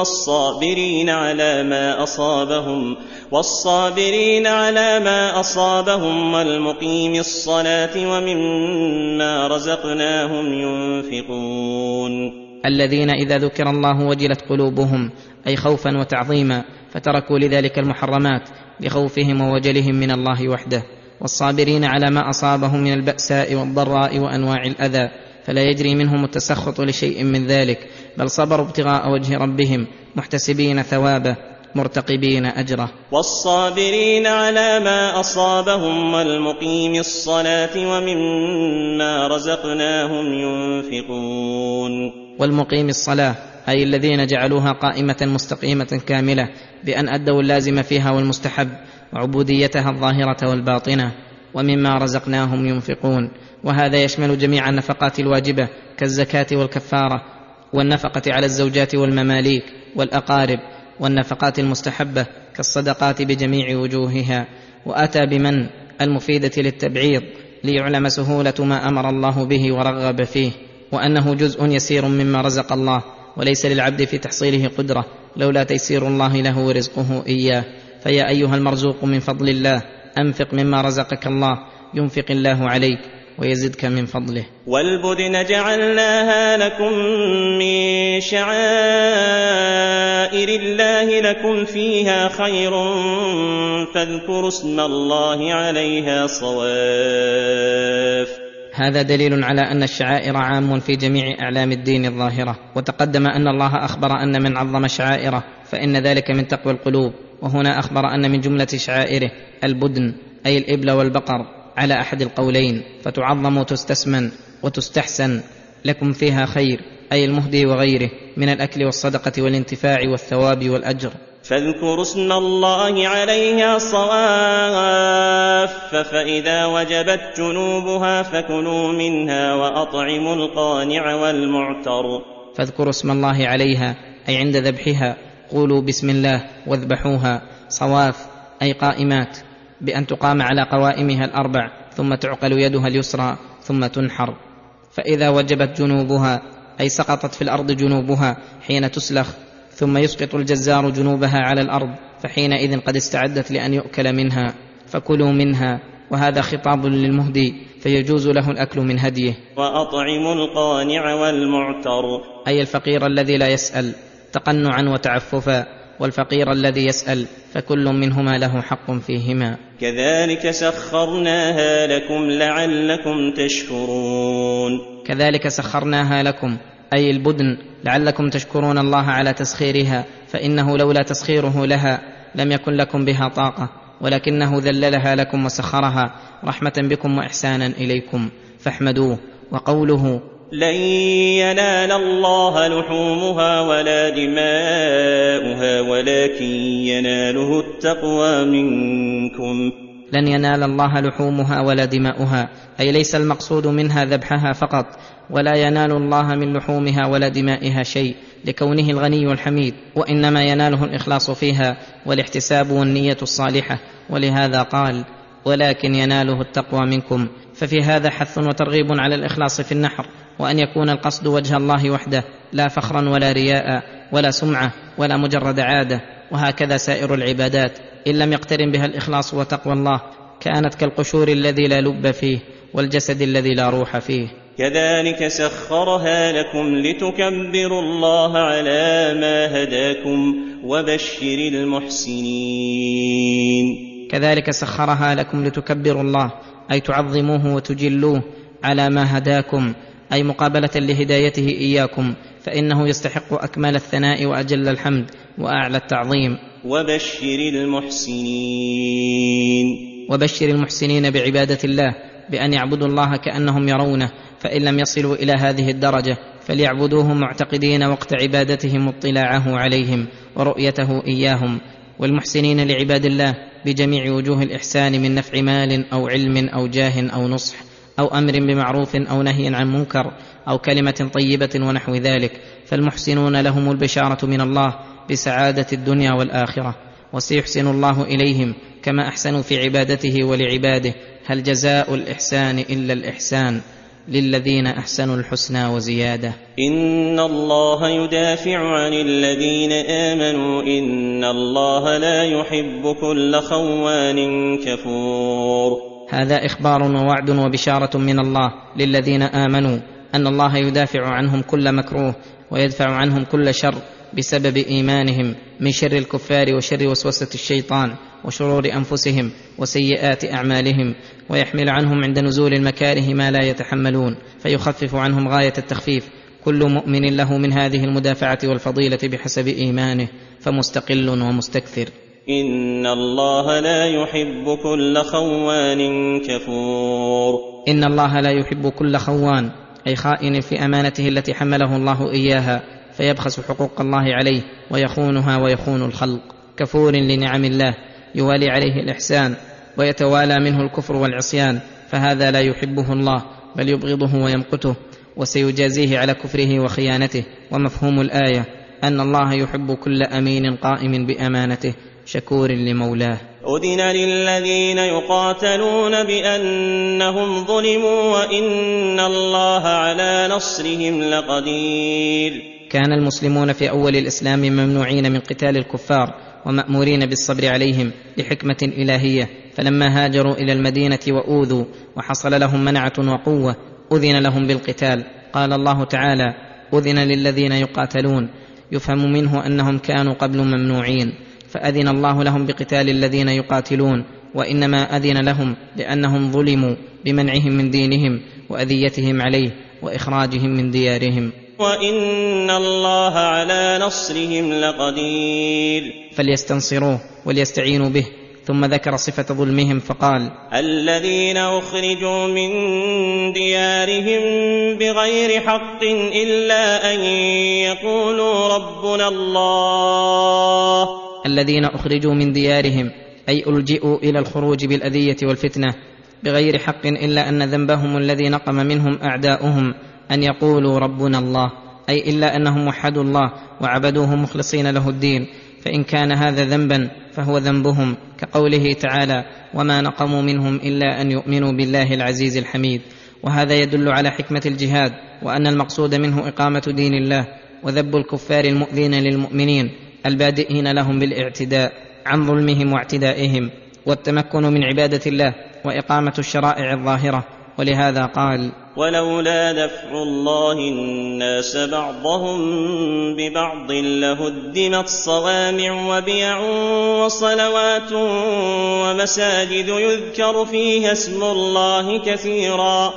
والصابرين على ما أصابهم والمقيم الصلاة ومما رزقناهم ينفقون. الذين إذا ذكر الله وجلت قلوبهم، أي خوفا وتعظيما، فتركوا لذلك المحرمات لخوفهم ووجلهم من الله وحده. والصابرين على ما أصابهم من البأساء والضراء وأنواع الأذى، فلا يجري منهم التسخط لشيء من ذلك، بل صبروا ابتغاء وجه ربهم محتسبين ثوابه مرتقبين أجره. والصابرين على ما أصابهم والمقيم الصلاة ومما رزقناهم ينفقون. والمقيم الصلاة أي الذين جعلوها قائمة مستقيمة كاملة بأن أدوا اللازم فيها والمستحب وعبوديتها الظاهرة والباطنة. ومما رزقناهم ينفقون، وهذا يشمل جميع النفقات الواجبة كالزكاة والكفارة، والنفقة على الزوجات والمماليك والأقارب، والنفقات المستحبة كالصدقات بجميع وجوهها. وأتى بمن المفيدة للتبعيض ليعلم سهولة ما أمر الله به ورغب فيه، وأنه جزء يسير مما رزق الله، وليس للعبد في تحصيله قدرة لولا تيسير الله له ورزقه إياه. فيا أيها المرزوق من فضل الله، أنفق مما رزقك الله ينفق الله عليك ويزدك من فضله. والبدن جعلناها لكم من شعائر الله لكم فيها خير فاذكروا اسم الله عليها صواف. هذا دليل على أن الشعائر عام في جميع أعلام الدين الظاهرة. وتقدم أن الله أخبر أن من عظم شعائره فإن ذلك من تقوى القلوب، وهنا أخبر أن من جملة شعائره البدن أي الإبل والبقر على أحد القولين، فتعظم وتستسمن وتستحسن. لكم فيها خير أي المهدي وغيره من الأكل والصدقة والانتفاع والثواب والأجر. فاذكروا اسم الله عليها صواف فإذا وجبت جنوبها فكلوا منها وأطعموا القانع والمعتر. فاذكروا اسم الله عليها أي عند ذبحها، قولوا بسم الله واذبحوها. صواف أي قائمات، بأن تقام على قوائمها الأربع ثم تعقل يدها اليسرى ثم تنحر. فإذا وجبت جنوبها أي سقطت في الأرض جنوبها حين تسلخ، ثم يسقط الجزار جنوبها على الأرض، فحينئذ قد استعدت لأن يؤكل منها، فكلوا منها. وهذا خطاب للمهدي فيجوز له الأكل من هديه. وأطعموا القانع والمعتر أي الفقير الذي لا يسأل تقنعا وتعففا، والفقير الذي يسأل، فكل منهما له حق فيهما. كذلك سخرناها لكم لعلكم تشكرون. كذلك سخرناها لكم أي البدن لعلكم تشكرون الله على تسخيرها، فإنه لولا تسخيره لها لم يكن لكم بها طاقة، ولكنه ذللها لكم وسخرها رحمة بكم وإحسانا إليكم، فاحمدوه. وقوله لن ينال الله لحومها ولا دماؤها ولكن يناله التقوى منكم. لن ينال الله لحومها ولا دماؤها أي ليس المقصود منها ذبحها فقط، ولا ينال الله من لحومها ولا دمائها شيء لكونه الغني الحميد، وإنما يناله الإخلاص فيها والاحتساب والنية الصالحة. ولهذا قال ولكن يناله التقوى منكم. ففي هذا حث وترغيب على الإخلاص في النحر، وأن يكون القصد وجه الله وحده، لا فخرا ولا رياء ولا سمعة ولا مجرد عادة. وهكذا سائر العبادات إن لم يقترن بها الإخلاص وتقوى الله كانت كالقشور الذي لا لب فيه والجسد الذي لا روح فيه. كذلك سخرها لكم لتكبروا الله على ما هداكم وبشر المحسنين. كذلك سخرها لكم لتكبروا الله أي تعظموه وتجلوه على ما هداكم، أي مقابلة لهدايته إياكم، فإنه يستحق أكمل الثناء وأجل الحمد وأعلى التعظيم. وبشر المحسنين. وبشر المحسنين بعبادة الله بأن يعبدوا الله كأنهم يرونه، فإن لم يصلوا إلى هذه الدرجة فليعبدوه معتقدين وقت عبادتهم اطلاعه عليهم ورؤيته إياهم. والمحسنين لعباد الله بجميع وجوه الإحسان من نفع مال أو علم أو جاه أو نصح أو أمر بمعروف أو نهي عن منكر أو كلمة طيبة ونحو ذلك، فالمحسنون لهم البشارة من الله بسعادة الدنيا والآخرة، وسيحسن الله إليهم كما أحسنوا في عبادته ولعباده. هل جزاء الإحسان إلا الإحسان؟ للذين أحسنوا الحسنى وزيادة. إن الله يدافع عن الذين آمنوا إن الله لا يحب كل خوان كفور. هذا إخبار ووعد وبشارة من الله للذين آمنوا أن الله يدافع عنهم كل مكروه ويدفع عنهم كل شر بسبب إيمانهم من شر الكفار وشر وسوسة الشيطان وشرور أنفسهم وسيئات أعمالهم، ويحمل عنهم عند نزول المكاره ما لا يتحملون، فيخفف عنهم غاية التخفيف. كل مؤمن له من هذه المدافعة والفضيلة بحسب إيمانه، فمستقل ومستكثر. إن الله لا يحب كل خوان كفور. إن الله لا يحب كل خوان، أي خائن في أمانته التي حمله الله إياها، فيبخس حقوق الله عليه ويخونها ويخون الخلق. كفور لنعم الله يوالي عليه الإحسان ويتوالى منه الكفر والعصيان، فهذا لا يحبه الله بل يبغضه ويمقته، وسيجازيه على كفره وخيانته. ومفهوم الآية أن الله يحب كل أمين قائم بأمانته شكور لمولاه. أذن للذين يقاتلون بأنهم ظلموا وإن الله على نصرهم لقدير. كان المسلمون في أول الإسلام ممنوعين من قتال الكفار ومأمورين بالصبر عليهم لحكمة إلهية، فلما هاجروا إلى المدينة وأوذوا وحصل لهم منعة وقوة أذن لهم بالقتال. قال الله تعالى: أذن للذين يقاتلون، يفهم منه أنهم كانوا قبل ممنوعين، فأذن الله لهم بقتال الذين يقاتلون، وإنما أذن لهم لأنهم ظلموا بمنعهم من دينهم وأذيتهم عليه وإخراجهم من ديارهم. وإن الله على نصرهم لقدير. فليستنصروه وليستعينوا به. ثم ذكر صفة ظلمهم فقال: الذين أخرجوا من ديارهم بغير حق إلا أن يقولوا ربنا الله. الذين أخرجوا من ديارهم أي ألجئوا إلى الخروج بالأذية والفتنة بغير حق، إلا أن ذنبهم الذي نقم منهم أعداؤهم أن يقولوا ربنا الله، أي إلا أنهم وحدوا الله وعبدوه مخلصين له الدين. فإن كان هذا ذنبا فهو ذنبهم، كقوله تعالى: وما نقموا منهم إلا أن يؤمنوا بالله العزيز الحميد. وهذا يدل على حكمة الجهاد، وأن المقصود منه إقامة دين الله وذب الكفار المؤذين للمؤمنين البادئين لهم بالاعتداء عن ظلمهم واعتدائهم، والتمكن من عبادة الله وإقامة الشرائع الظاهرة. ولهذا قال: ولولا دفع الله الناس بعضهم ببعض لهدمت صوامع وبيع وصلوات ومساجد يذكر فيها اسم الله كثيرا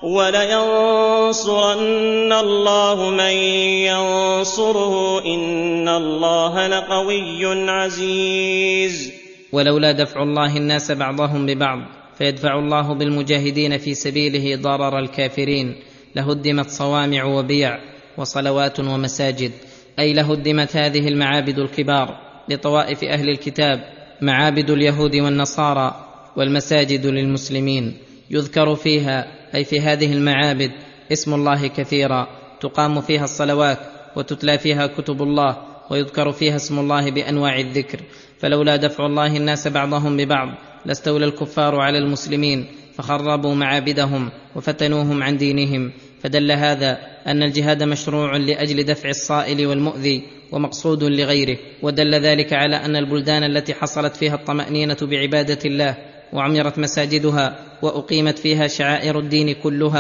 ولينصرن الله من ينصره إن الله لقوي عزيز. ولولا دفع الله الناس بعضهم ببعض، فيدفع الله بالمجاهدين في سبيله ضرر الكافرين، لهدمت صوامع وبيع وصلوات ومساجد، أي لهدمت هذه المعابد الكبار لطوائف أهل الكتاب، معابد اليهود والنصارى، والمساجد للمسلمين. يذكر فيها أي في هذه المعابد اسم الله كثيرا، تقام فيها الصلوات وتتلى فيها كتب الله ويذكر فيها اسم الله بأنواع الذكر. فلولا دفع الله الناس بعضهم ببعض لاستولى الكفار على المسلمين فخربوا معابدهم وفتنوهم عن دينهم. فدل هذا أن الجهاد مشروع لأجل دفع الصائل والمؤذي ومقصود لغيره. ودل ذلك على أن البلدان التي حصلت فيها الطمأنينة بعبادة الله وعمرت مساجدها وأقيمت فيها شعائر الدين كلها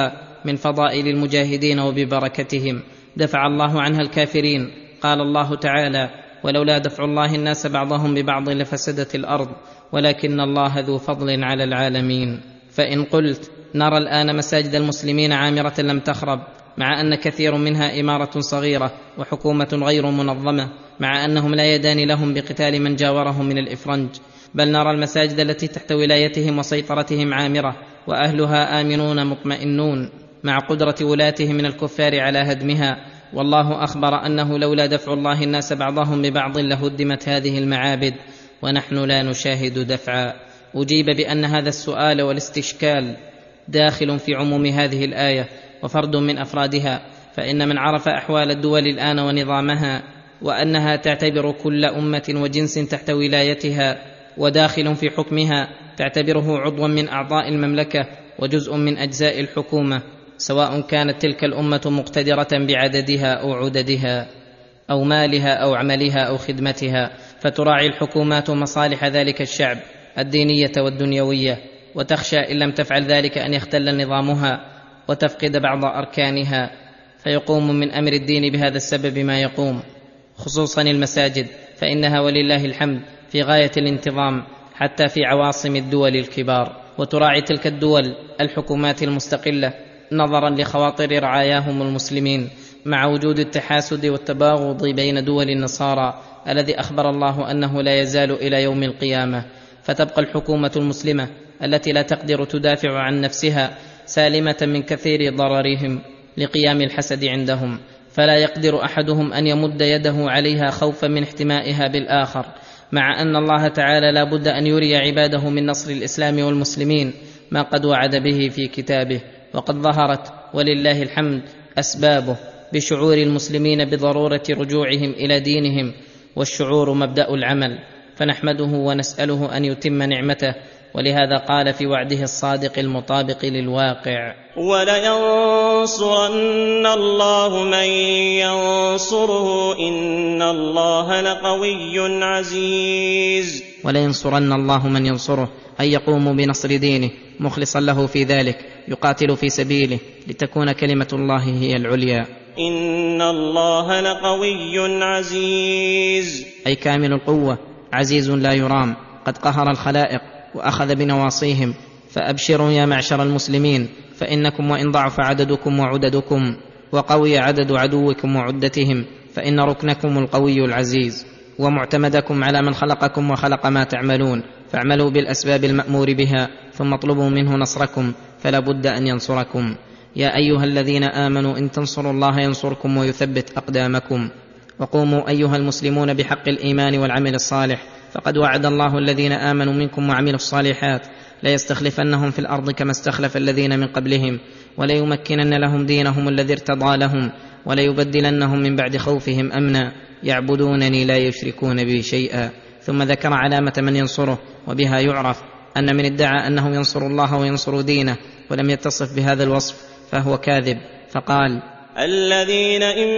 من فضائل المجاهدين وببركتهم دفع الله عنها الكافرين. قال الله تعالى: ولولا دفع الله الناس بعضهم ببعض لفسدت الارض ولكن الله ذو فضل على العالمين. فان قلت: نرى الان مساجد المسلمين عامره لم تخرب، مع ان كثير منها اماره صغيره وحكومه غير منظمه، مع انهم لا يدان لهم بقتال من جاورهم من الافرنج، بل نرى المساجد التي تحت ولايتهم وسيطرتهم عامره واهلها امنون مطمئنون، مع قدره ولاتهم من الكفار على هدمها. والله اخبر انه لولا دفع الله الناس بعضهم ببعض لهدمت هذه المعابد، ونحن لا نشاهد دفعا. اجيب بان هذا السؤال والاستشكال داخل في عموم هذه الايه وفرد من افرادها، فان من عرف احوال الدول الان ونظامها وانها تعتبر كل امه وجنس تحت ولايتها وداخل في حكمها، تعتبره عضوا من اعضاء المملكه وجزء من اجزاء الحكومه، سواء كانت تلك الامه مقتدره بعددها او عددها او مالها او عملها او خدمتها، فتراعي الحكومات مصالح ذلك الشعب الدينيه والدنيويه، وتخشى ان لم تفعل ذلك ان يختل نظامها وتفقد بعض اركانها، فيقوم من امر الدين بهذا السبب ما يقوم، خصوصا المساجد، فانها ولله الحمد في غايه الانتظام حتى في عواصم الدول الكبار. وتراعي تلك الدول الحكومات المستقله نظرا لخواطر رعاياهم المسلمين، مع وجود التحاسد والتباغض بين دول النصارى الذي اخبر الله انه لا يزال الى يوم القيامه، فتبقى الحكومه المسلمه التي لا تقدر تدافع عن نفسها سالمه من كثير ضررهم لقيام الحسد عندهم، فلا يقدر احدهم ان يمد يده عليها خوفا من احتمائها بالاخر، مع ان الله تعالى لا بد ان يري عباده من نصر الاسلام والمسلمين ما قد وعد به في كتابه، وقد ظهرت ولله الحمد اسبابه بشعور المسلمين بضروره رجوعهم الى دينهم، والشعور مبدا العمل، فنحمده ونساله ان يتم نعمته، ولهذا قال في وعده الصادق المطابق للواقع: ولينصرن الله من ينصره إن الله لقوي عزيز. ولينصرن الله من ينصره، أي يقوم بنصر دينه مخلصا له في ذلك، يقاتل في سبيله لتكون كلمة الله هي العليا. إن الله لقوي عزيز، أي كامل القوة، عزيز لا يرام، قد قهر الخلائق وأخذ بنواصيهم. فأبشروا يا معشر المسلمين، فإنكم وإن ضعف عددكم وعددكم وقوي عدد عدوكم وعدتهم، فإن ركنكم القوي العزيز، ومعتمدكم على من خلقكم وخلق ما تعملون، فاعملوا بالأسباب المأمور بها، ثم اطلبوا منه نصركم، فلا بد أن ينصركم. يا أيها الذين آمنوا إن تنصروا الله ينصركم ويثبت أقدامكم. وقوموا أيها المسلمون بحق الإيمان والعمل الصالح، فقد وعد الله الذين آمنوا منكم وعملوا الصالحات ليستخلفنهم في الأرض كما استخلف الذين من قبلهم، وليمكنن لهم دينهم الذي ارتضى لهم، وليبدلنهم من بعد خوفهم أمنا يعبدونني لا يشركون بي شيئا. ثم ذكر علامة من ينصره، وبها يعرف أن من ادعى أنه ينصر الله وينصر دينه ولم يتصف بهذا الوصف فهو كاذب، فقال: الذين إن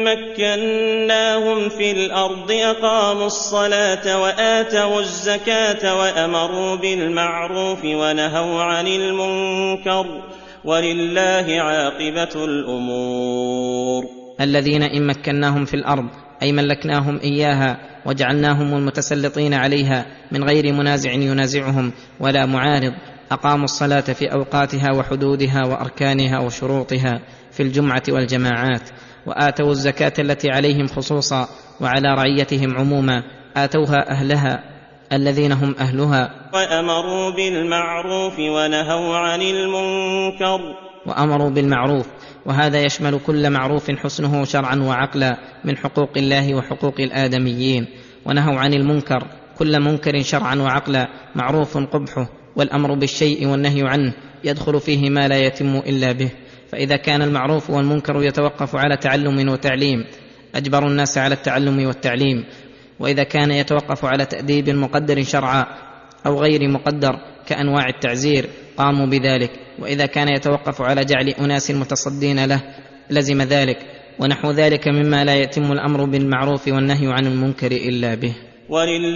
مكناهم في الأرض أقاموا الصلاة وآتوا الزكاة وأمروا بالمعروف ونهوا عن المنكر ولله عاقبة الأمور. الذين إن مكناهم في الأرض أي ملكناهم إياها وجعلناهم المتسلطين عليها من غير منازع ينازعهم ولا معارض، أقاموا الصلاة في أوقاتها وحدودها وأركانها وشروطها في الجمعة والجماعات، وآتوا الزكاة التي عليهم خصوصا وعلى رعيتهم عموما آتوها أهلها الذين هم أهلها، وأمروا بالمعروف ونهوا عن المنكر. وأمروا بالمعروف، وهذا يشمل كل معروف حسنه شرعا وعقلا من حقوق الله وحقوق الآدميين، ونهوا عن المنكر كل منكر شرعا وعقلا معروف قبحه، والأمر بالشيء والنهي عنه يدخل فيه ما لا يتم إلا به. فإذا كان المعروف والمنكر يتوقف على تعلم وتعليم أجبروا الناس على التعلم والتعليم، وإذا كان يتوقف على تأديب مقدر شرعا أو غير مقدر كأنواع التعزير قاموا بذلك، وإذا كان يتوقف على جعل أناس متصدين له لزم ذلك، ونحو ذلك مما لا يتم الأمر بالمعروف والنهي عن المنكر إلا به.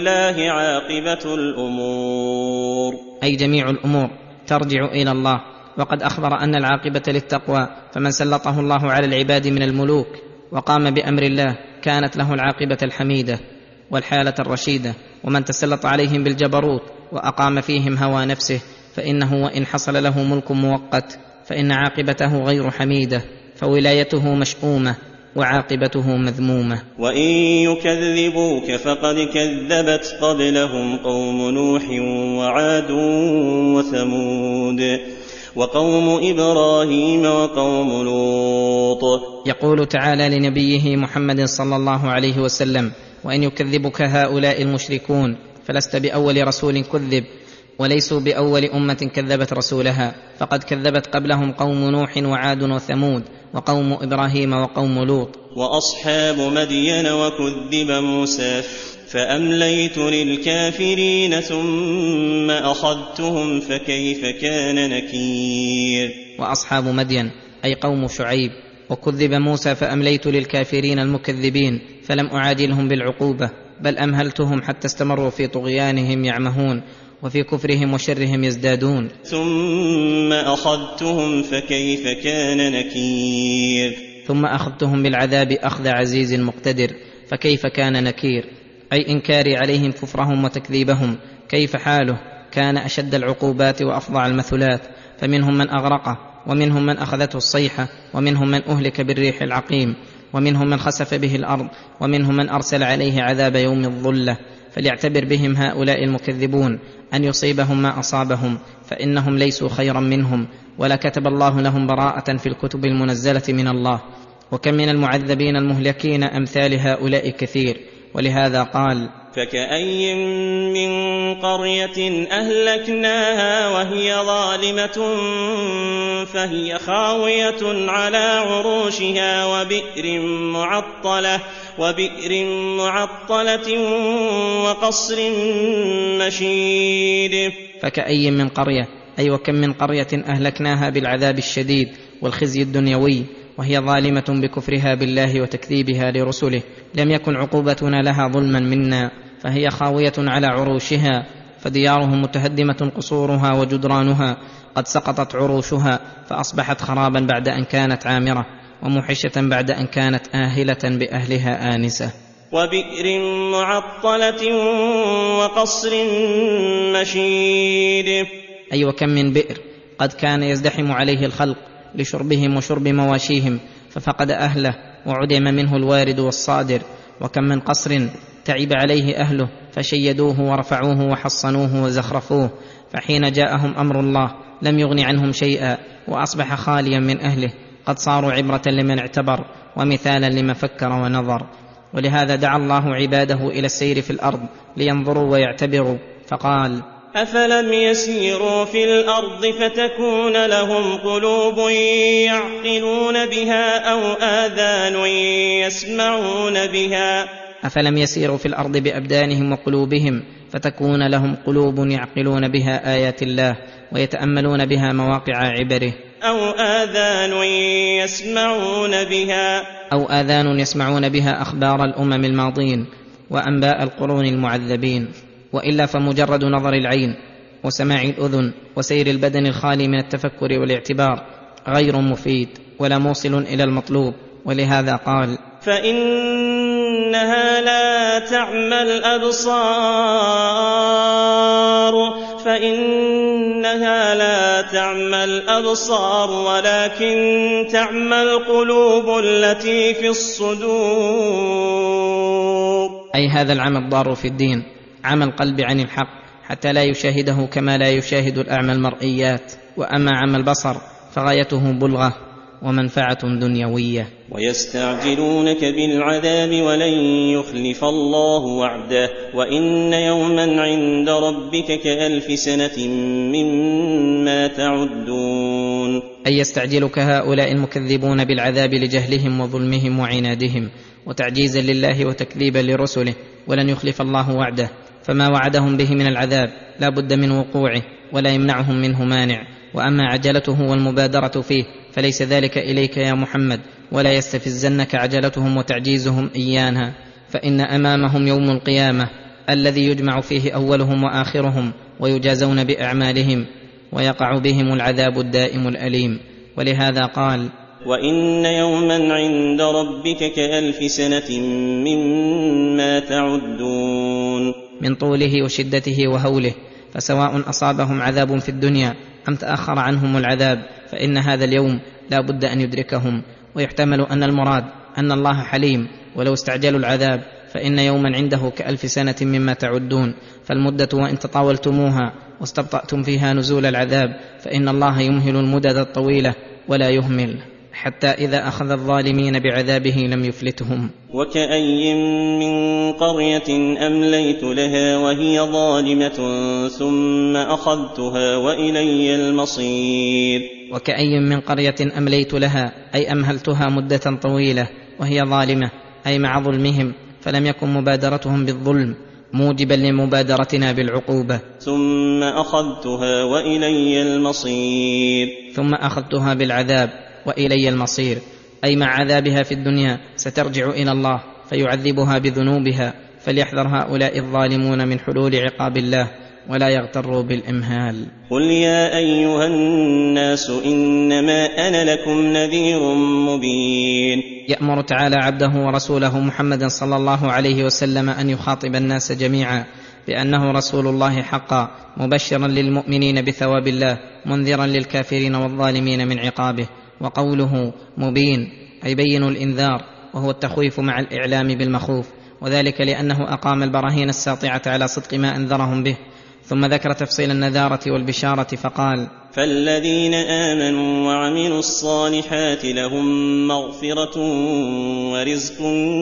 ولله عاقبة الأمور، أي جميع الأمور ترجع إلى الله، وقد أخبر أن العاقبة للتقوى، فمن سلطه الله على العباد من الملوك وقام بأمر الله كانت له العاقبة الحميدة والحالة الرشيدة، ومن تسلط عليهم بالجبروت وأقام فيهم هوى نفسه فإنه وإن حصل له ملك مؤقت فإن عاقبته غير حميدة، فولايته مشؤومة وعاقبته مذمومة. وإن يكذبوك فقد كذبت قبلهم قوم نوح وعاد وثمود وقوم إبراهيم وقوم لوط. يقول تعالى لنبيه محمد صلى الله عليه وسلم: وإن يكذبك هؤلاء المشركون فلست بأول رسول كذب، وليسوا بأول أمة كذبت رسولها، فقد كذبت قبلهم قوم نوح وعاد وثمود وقوم إبراهيم وقوم لوط وأصحاب مدين وكذب موسى فأمليت للكافرين ثم أخذتهم فكيف كان نكير. وأصحاب مدين أي قوم شعيب، وكذب موسى فأمليت للكافرين المكذبين فلم أعاجلهم بالعقوبة، بل أمهلتهم حتى استمروا في طغيانهم يعمهون وفي كفرهم وشرهم يزدادون. ثم أخذتهم فكيف كان نكير. ثم أخذتهم بالعذاب أخذ عزيز مقتدر، فكيف كان نكير أي إنكاري عليهم كفرهم وتكذيبهم. كيف حاله؟ كان أشد العقوبات وأفظع المثلات، فمنهم من أغرقه، ومنهم من أخذته الصيحة، ومنهم من أهلك بالريح العقيم، ومنهم من خسف به الأرض، ومنهم من أرسل عليه عذاب يوم الظلة. فليعتبر بهم هؤلاء المكذبون أن يصيبهم ما أصابهم، فإنهم ليسوا خيرا منهم، ولا كتب الله لهم براءة في الكتب المنزلة من الله. وكم من المعذبين المهلكين أمثال هؤلاء كثير، ولهذا قال: فكأي من قرية أهلكناها وهي ظالمة فهي خاوية على عروشها وبئر معطلة وقصر مشيد. فكأي من قرية أي وكم من قرية أهلكناها بالعذاب الشديد والخزي الدنيوي وهي ظالمة بكفرها بالله وتكذيبها لرسله، لم يكن عقوبتنا لها ظلما منا، فهي خاوية على عروشها، فديارهم متهدمة قصورها وجدرانها، قد سقطت عروشها فأصبحت خرابا بعد أن كانت عامرة، وموحشة بعد أن كانت آهلة بأهلها آنسة. وبئر معطلة وقصر مشيد. أي وكم من بئر قد كان يزدحم عليه الخلق لشربهم وشرب مواشيهم ففقد أهله وعدم منه الوارد والصادر. وكم من قصر تعب عليه أهله فشيدوه ورفعوه وحصنوه وزخرفوه، فحين جاءهم أمر الله لم يغن عنهم شيئا وأصبح خاليا من أهله، قد صاروا عبرة لمن اعتبر ومثالا لمن فكر ونظر. ولهذا دعا الله عباده إلى السير في الأرض لينظروا ويعتبروا، فقال: أفلم يسيروا في الأرض فتكون لهم قلوب يعقلون بها أو آذان يسمعون بها. أفلم يسيروا في الأرض بأبدانهم وقلوبهم فتكون لهم قلوب يعقلون بها آيات الله ويتأملون بها مواقع عبره، أو آذان يسمعون بها أخبار الأمم الماضين وأنباء القرون المعذبين. وإلا فمجرد نظر العين وسماع الأذن وسير البدن الخالي من التفكر والاعتبار غير مفيد ولا موصل إلى المطلوب. ولهذا قال: فإنها لا تعمى الأبصار ولكن تعمى القلوب التي في الصدور. أي هذا العمى الضار في الدين، عمى القلب عن الحق حتى لا يشاهده كما لا يشاهد الأعمى المرئيات. وأما عمى البصر فغايته بلغة ومنفعة دنيوية. ويستعجلونك بالعذاب ولن يخلف الله وعده وإن يوما عند ربك كألف سنة مما تعدون. أي يستعجلك هؤلاء المكذبون بالعذاب لجهلهم وظلمهم وعنادهم وتعجيزا لله وتكذيبا لرسله، ولن يخلف الله وعده، فما وعدهم به من العذاب لا بد من وقوعه ولا يمنعهم منه مانع. وأما عجلته والمبادرة فيه فليس ذلك إليك يا محمد، ولا يستفزنك عجلتهم وتعجيزهم إياها، فإن أمامهم يوم القيامة الذي يجمع فيه أولهم وآخرهم ويجازون بأعمالهم، ويقع بهم العذاب الدائم الأليم. ولهذا قال: وإن يوما عند ربك كألف سنة مما تعدون، من طوله وشدته وهوله. فسواء أصابهم عذاب في الدنيا أم تأخر عنهم العذاب فإن هذا اليوم لا بد أن يدركهم. ويحتمل أن المراد أن الله حليم، ولو استعجلوا العذاب فإن يوما عنده كألف سنة مما تعدون، فالمدة وإن تطاولتموها واستبطأتم فيها نزول العذاب فإن الله يمهل المدد الطويلة ولا يهمل، حتى إذا أخذ الظالمين بعذابه لم يفلتهم. وكأي من قرية أمليت لها وهي ظالمة ثم أخذتها وإلي المصير. وكأي من قرية أمليت لها أي أمهلتها مدة طويلة وهي ظالمة، أي مع ظلمهم، فلم يكن مبادرتهم بالظلم موجبا لمبادرتنا بالعقوبة. ثم أخذتها وإلي المصير. ثم أخذتها بالعذاب وإلي المصير، أي مع عذابها في الدنيا سترجع إلى الله فيعذبها بذنوبها. فليحذر هؤلاء الظالمون من حلول عقاب الله ولا يغتروا بالإمهال. قل يا أيها الناس إنما أنا لكم نذير مبين. يأمر تعالى عبده ورسوله محمدا صلى الله عليه وسلم أن يخاطب الناس جميعا بأنه رسول الله حقا، مبشرا للمؤمنين بثواب الله، منذرا للكافرين والظالمين من عقابه. وقوله مبين أي بين الإنذار، وهو التخويف مع الإعلام بالمخوف، وذلك لأنه أقام البراهين الساطعة على صدق ما أنذرهم به. ثم ذكر تفصيل النذارة والبشارة فقال: فالذين آمنوا وعملوا الصالحات لهم مغفرة ورزق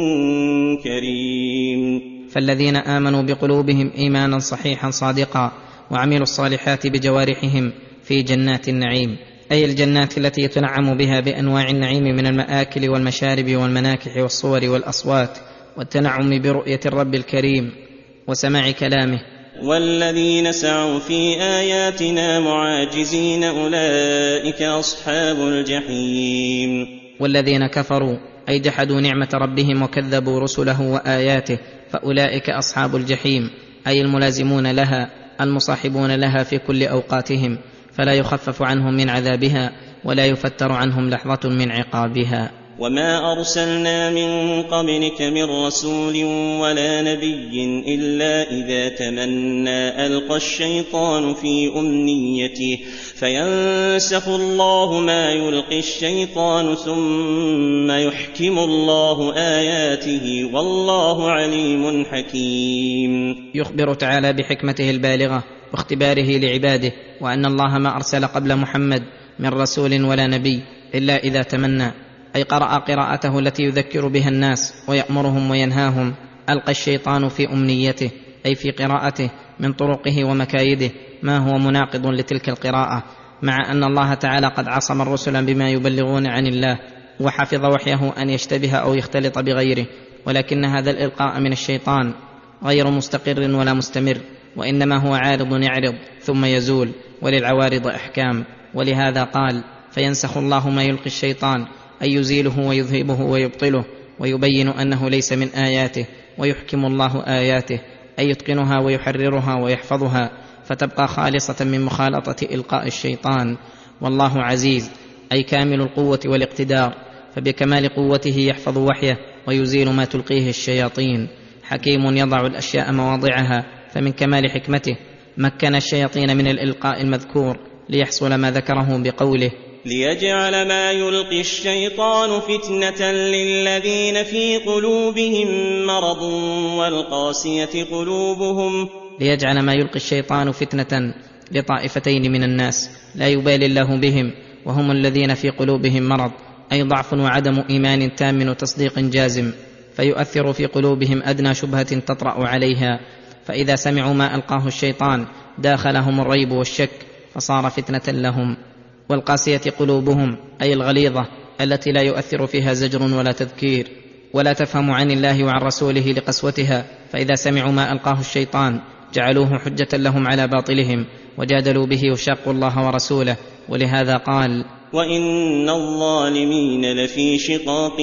كريم. فالذين آمنوا بقلوبهم إيمانا صحيحا صادقا وعملوا الصالحات بجوارحهم في جنات النعيم، أي الجنات التي يتنعم بها بأنواع النعيم من المآكل والمشارب والمناكح والصور والأصوات، والتنعم برؤية الرب الكريم وسماع كلامه. والذين سعوا في آياتنا معاجزين أولئك أصحاب الجحيم. والذين كفروا أي جحدوا نعمة ربهم وكذبوا رسله وآياته فأولئك أصحاب الجحيم، أي الملازمون لها المصاحبون لها في كل أوقاتهم، فلا يخفف عنهم من عذابها ولا يفتر عنهم لحظة من عقابها. وما أرسلنا من قبلك من رسول ولا نبي إلا إذا تمنى ألقى الشيطان في أمنيته فينسخ الله ما يلقي الشيطان ثم يحكم الله آياته والله عليم حكيم. يخبر تعالى بحكمته البالغة واختباره لعباده، وأن الله ما أرسل قبل محمد من رسول ولا نبي إلا إذا تمنى، أي قرأ قراءته التي يذكر بها الناس ويأمرهم وينهاهم، ألقى الشيطان في أمنيته أي في قراءته من طرقه ومكايده ما هو مناقض لتلك القراءة، مع أن الله تعالى قد عصم الرسل بما يبلغون عن الله وحفظ وحيه أن يشتبه أو يختلط بغيره، ولكن هذا الإلقاء من الشيطان غير مستقر ولا مستمر، وإنما هو عارض يعرض ثم يزول، وللعوارض أحكام. ولهذا قال: فينسخ الله ما يلقي الشيطان، أي يزيله ويذهبه ويبطله، ويبين أنه ليس من آياته، ويحكم الله آياته أي يتقنها ويحررها ويحفظها، فتبقى خالصة من مخالطة إلقاء الشيطان. والله عزيز أي كامل القوة والاقتدار، فبكمال قوته يحفظ وحيه ويزيل ما تلقيه الشياطين. حكيم يضع الأشياء مواضعها، فمن كمال حكمته مكن الشياطين من الإلقاء المذكور ليحصل ما ذكره بقوله: ليجعل ما يلقي الشيطان فتنة للذين في قلوبهم مرض والقاسية قلوبهم. ليجعل ما يلقي الشيطان فتنة لطائفتين من الناس لا يبالي الله بهم، وهم الذين في قلوبهم مرض، أي ضعف وعدم إيمان تام وتصديق جازم، فيؤثر في قلوبهم أدنى شبهة تطرأ عليها، فإذا سمعوا ما ألقاه الشيطان داخلهم الريب والشك فصار فتنة لهم. والقاسية قلوبهم أي الغليظة التي لا يؤثر فيها زجر ولا تذكير، ولا تفهم عن الله وعن رسوله لقسوتها، فإذا سمعوا ما ألقاه الشيطان جعلوه حجة لهم على باطلهم وجادلوا به وشاقوا الله ورسوله. ولهذا قال: وإن الظالمين لفي شقاق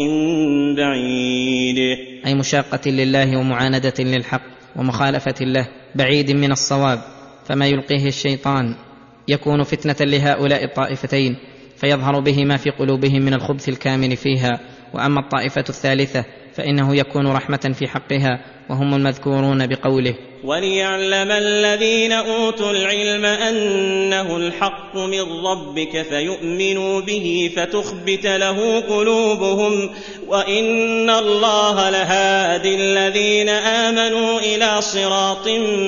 بعيد، أي مشاقة لله ومعاندة للحق ومخالفة له، بعيد من الصواب. فما يلقيه الشيطان يكون فتنة لهؤلاء الطائفتين، فيظهر به ما في قلوبهم من الخبث الكامن فيها. وأما الطائفة الثالثة فإنه يكون رحمة في حقها، وهم المذكورون بقوله: وليعلم الذين أوتوا العلم أنه الحق من ربك فيؤمنوا به فتخبت له قلوبهم وإن الله لهادي الذين آمنوا إلى صراط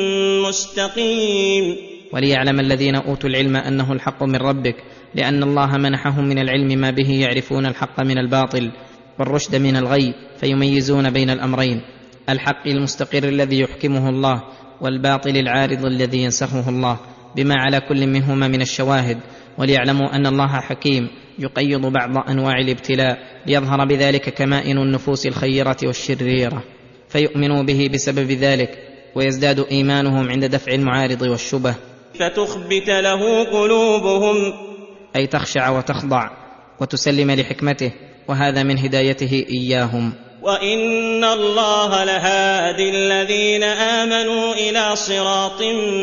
مستقيم. وليعلم الذين أوتوا العلم أنه الحق من ربك، لأن الله منحهم من العلم ما به يعرفون الحق من الباطل والرشد من الغي، فيميزون بين الأمرين: الحق المستقر الذي يحكمه الله، والباطل العارض الذي ينسخه الله، بما على كل منهما من الشواهد. وليعلموا أن الله حكيم يقيض بعض أنواع الابتلاء ليظهر بذلك كمائن النفوس الخيرة والشريرة، فيؤمنوا به بسبب ذلك، ويزداد إيمانهم عند دفع المعارض والشبه. فتخبت له قلوبهم، أي تخشع وتخضع وتسلم لحكمته، وهذا من هدايته إياهم. وإن الله لهادي الذين آمنوا إلى صراط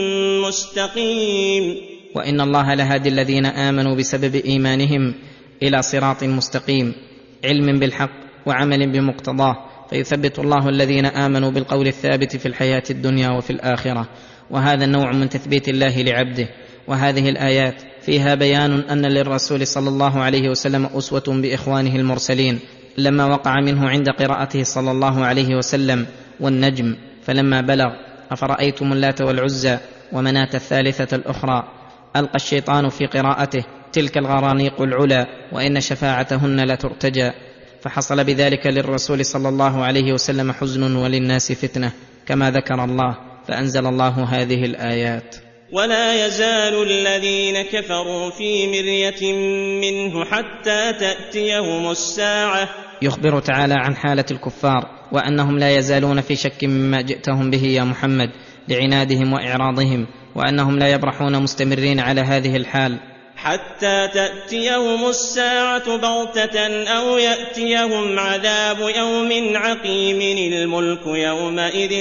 مستقيم. وإن الله لهادي الذين آمنوا بسبب إيمانهم إلى صراط مستقيم، علم بالحق وعمل بمقتضاه، فيثبت الله الذين آمنوا بالقول الثابت في الحياة الدنيا وفي الآخرة، وهذا النوع من تثبيت الله لعبده. وهذه الآيات فيها بيان أن للرسول صلى الله عليه وسلم أسوة بإخوانه المرسلين، لما وقع منه عند قراءته صلى الله عليه وسلم والنجم، فلما بلغ: أفرأيتم اللات والعزى ومناة الثالثة الأخرى، ألقى الشيطان في قراءته: تلك الغرانيق العلا وإن شفاعتهن لترتجى، فحصل بذلك للرسول صلى الله عليه وسلم حزن وللناس فتنة، كما ذكر الله، فأنزل الله هذه الآيات. ولا يزال الذين كفروا في مرية منه حتى تأتيهم الساعة. يخبر تعالى عن حالة الكفار، وأنهم لا يزالون في شك مما جئتهم به يا محمد لعنادهم وإعراضهم، وأنهم لا يبرحون مستمرين على هذه الحال حتى تأتيهم الساعة بغتة أو يأتيهم عذاب يوم عقيم. الملك يومئذ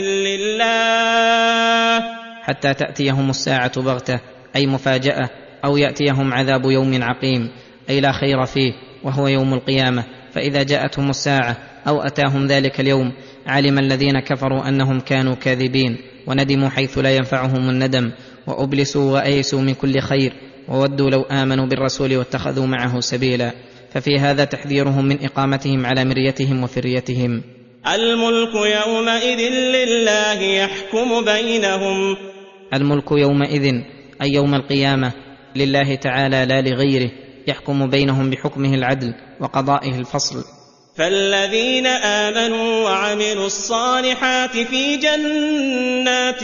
لله. حتى تأتيهم الساعة بغتة أي مفاجأة، أو يأتيهم عذاب يوم عقيم أي لا خير فيه، وهو يوم القيامة. فإذا جاءتهم الساعة أو أتاهم ذلك اليوم، علم الذين كفروا أنهم كانوا كاذبين، وندموا حيث لا ينفعهم الندم، وأبلسوا وأيسوا من كل خير، وودوا لو آمنوا بالرسول واتخذوا معه سبيلا. ففي هذا تحذيرهم من إقامتهم على مريتهم وفريتهم. الملك يومئذ لله يحكم بينهم. الملك يومئذ أي يوم القيامة لله تعالى لا لغيره، يحكم بينهم بحكمه العدل وقضائه الفصل. فالذين آمنوا وعملوا الصالحات في جنات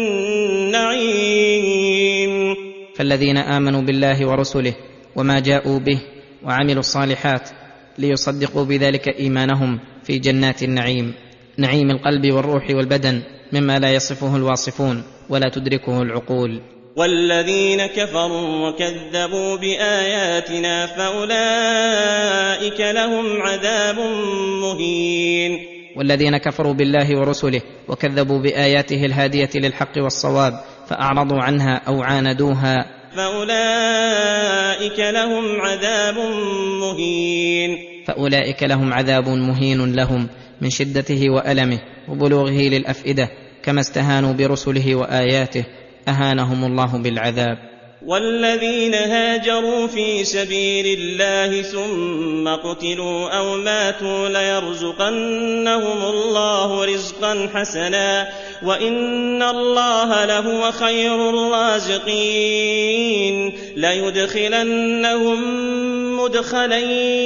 النعيم. فالذين آمنوا بالله ورسله وما جاءوا به وعملوا الصالحات ليصدقوا بذلك إيمانهم في جنات النعيم، نعيم القلب والروح والبدن، مما لا يصفه الواصفون ولا تدركه العقول. والذين كفروا وكذبوا بآياتنا فأولئك لهم عذاب مهين. والذين كفروا بالله ورسله وكذبوا بآياته الهادية للحق والصواب فأعرضوا عنها أو عاندوها، فأولئك لهم عذاب مهين. فأولئك لهم عذاب مهين لهم من شدته وألمه وبلوغه للأفئدة، كما استهانوا برسله وآياته أهانهم الله بالعذاب. والذين هاجروا في سبيل الله ثم قتلوا أو ماتوا ليرزقنهم الله رزقا حسنا وإن الله لهو خير الرازقين. ليدخلنهم مدخلا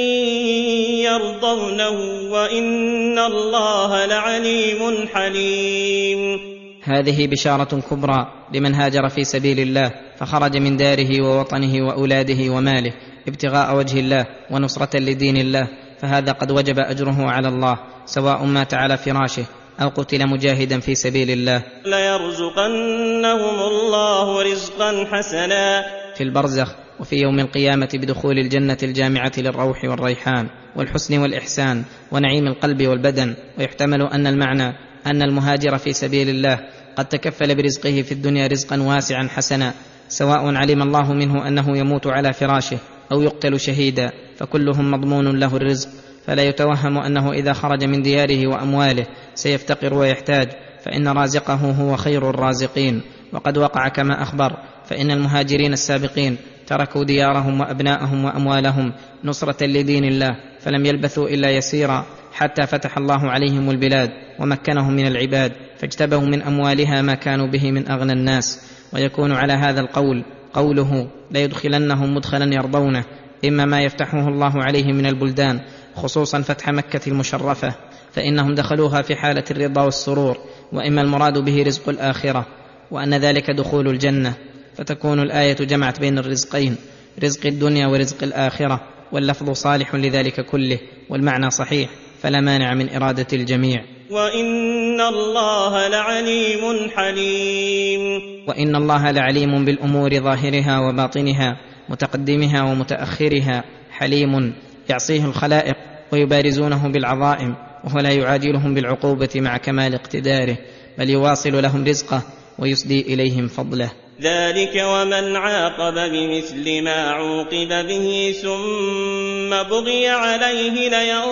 يرضونه وإن الله لعليم حليم. هذه بشارة كبرى لمن هاجر في سبيل الله، فخرج من داره ووطنه وأولاده وماله ابتغاء وجه الله ونصرة لدين الله، فهذا قد وجب أجره على الله، سواء مات على فراشه أو قتل مجاهدا في سبيل الله. ليرزقنهم الله رزقا حسنا في البرزخ وفي يوم القيامة بدخول الجنة الجامعة للروح والريحان والحسن والإحسان ونعيم القلب والبدن. ويحتمل أن المعنى أن المهاجر في سبيل الله قد تكفل برزقه في الدنيا رزقا واسعا حسنا، سواء علم الله منه أنه يموت على فراشه أو يقتل شهيدا، فكلهم مضمون له الرزق، فلا يتوهم أنه إذا خرج من دياره وأمواله سيفتقر ويحتاج، فإن رازقه هو خير الرازقين. وقد وقع كما أخبر، فإن المهاجرين السابقين تركوا ديارهم وأبناءهم وأموالهم نصرة لدين الله، فلم يلبثوا إلا يسيرا حتى فتح الله عليهم البلاد ومكنهم من العباد، فاجتبوا من أموالها ما كانوا به من أغنى الناس. ويكون على هذا القول قوله ليدخلنهم مدخلا يرضونه، إما ما يفتحه الله عليه من البلدان، خصوصا فتح مكة المشرفة، فإنهم دخلوها في حالة الرضا والسرور، وإما المراد به رزق الآخرة، وأن ذلك دخول الجنة، فتكون الآية جمعت بين الرزقين، رزق الدنيا ورزق الآخرة، واللفظ صالح لذلك كله، والمعنى صحيح، فلا مانع من إرادة الجميع. وإن الله لعليم حليم. وإن الله لعليم بالأمور ظاهرها وباطنها، متقدمها ومتأخرها، حليم يعصيه الخلائق ويبارزونه بالعظائم، وهو لا يعاجلهم بالعقوبة مع كمال اقتداره، بل يواصل لهم رزقه ويسدي إليهم فضله. ذلك ومن عاقب بمثل ما عوقب به ثم بغي عليه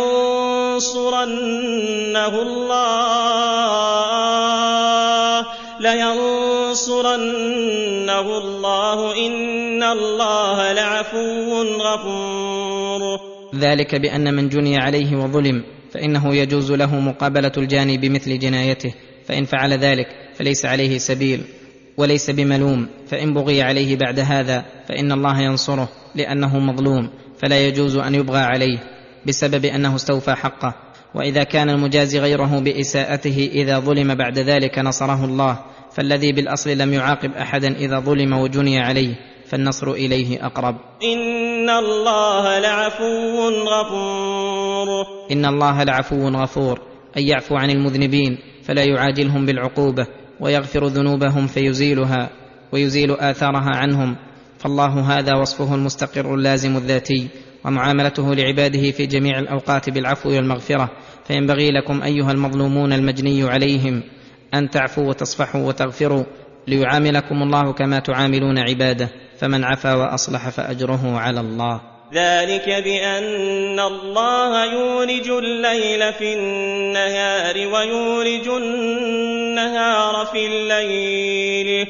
لينصرنه الله إن الله لعفو غفور. ذلك بأن من جني عليه وظلم فإنه يجوز له مقابلة الجاني بمثل جنايته، فإن فعل ذلك فليس عليه سبيل وليس بملوم، فإن بغي عليه بعد هذا فإن الله ينصره لأنه مظلوم، فلا يجوز أن يبغى عليه بسبب أنه استوفى حقه. وإذا كان المجازي غيره بإساءته إذا ظلم بعد ذلك نصره الله، فالذي بالأصل لم يعاقب أحدا إذا ظلم وجني عليه، فالنصر إليه أقرب. إن الله لعفو غفور. إن الله لعفو غفور، أي يعفو عن المذنبين فلا يعاجلهم بالعقوبة، ويغفر ذنوبهم فيزيلها ويزيل آثارها عنهم، فالله هذا وصفه المستقر اللازم الذاتي، ومعاملته لعباده في جميع الأوقات بالعفو والمغفرة. فينبغي لكم أيها المظلومون المجني عليهم أن تعفوا وتصفحوا وتغفروا، ليعاملكم الله كما تعاملون عباده، فمن عفا وأصلح فأجره على الله. ذلك بأن الله يولج الليل في النهار ويولج النهار في الليل،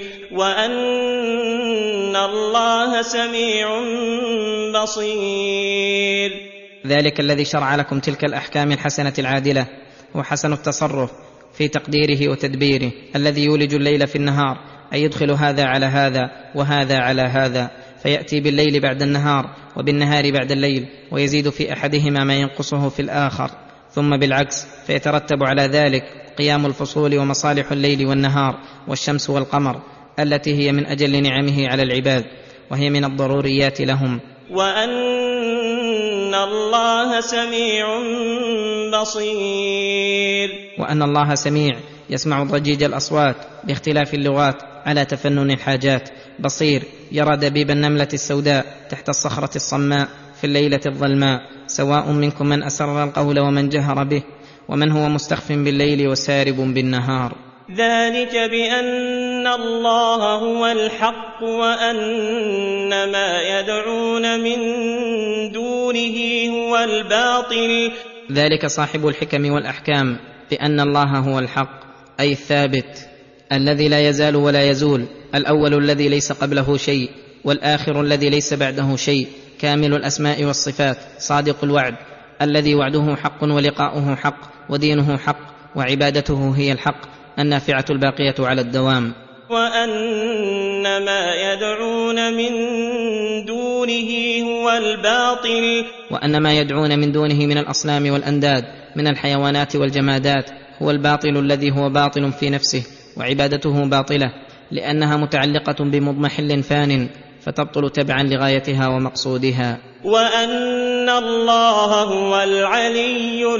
وأن الله سميع بصير. ذلك الذي شرع لكم تلك الأحكام الحسنة العادلة هو حسن التصرف في تقديره وتدبيره، الذي يولج الليل في النهار، أي يدخل هذا على هذا وهذا على هذا، فيأتي بالليل بعد النهار وبالنهار بعد الليل، ويزيد في أحدهما ما ينقصه في الآخر، ثم بالعكس، فيترتب على ذلك قيام الفصول ومصالح الليل والنهار والشمس والقمر، التي هي من أجل نعمه على العباد، وهي من الضروريات لهم. وأن الله سميع بصير. وأن الله سميع يسمع ضجيج الأصوات باختلاف اللغات على تفنن الحاجات، بصير يرى دبيب النملة السوداء تحت الصخرة الصماء في الليلة الظلماء، سواء منكم من أسر القول ومن جهر به، ومن هو مستخف بالليل وسارب بالنهار. ذلك بأن الله هو الحق وأن ما يدعون من دونه هو الباطل. ذلك صاحب الحكم والأحكام بأن الله هو الحق، أي الثابت الذي لا يزال ولا يزول، الأول الذي ليس قبله شيء، والآخر الذي ليس بعده شيء، كامل الأسماء والصفات، صادق الوعد الذي وعده حق ولقاؤه حق ودينه حق وعبادته هي الحق النافعة الباقية على الدوام. وأن ما يدعون من دونه هو الباطل. وأن ما يدعون من دونه من الأصنام والأنداد من الحيوانات والجمادات هو الباطل الذي هو باطل في نفسه، وعبادته باطلة لأنها متعلقة بمضمحل فان، فتبطل تبعا لغايتها ومقصودها. وأن الله هو العلي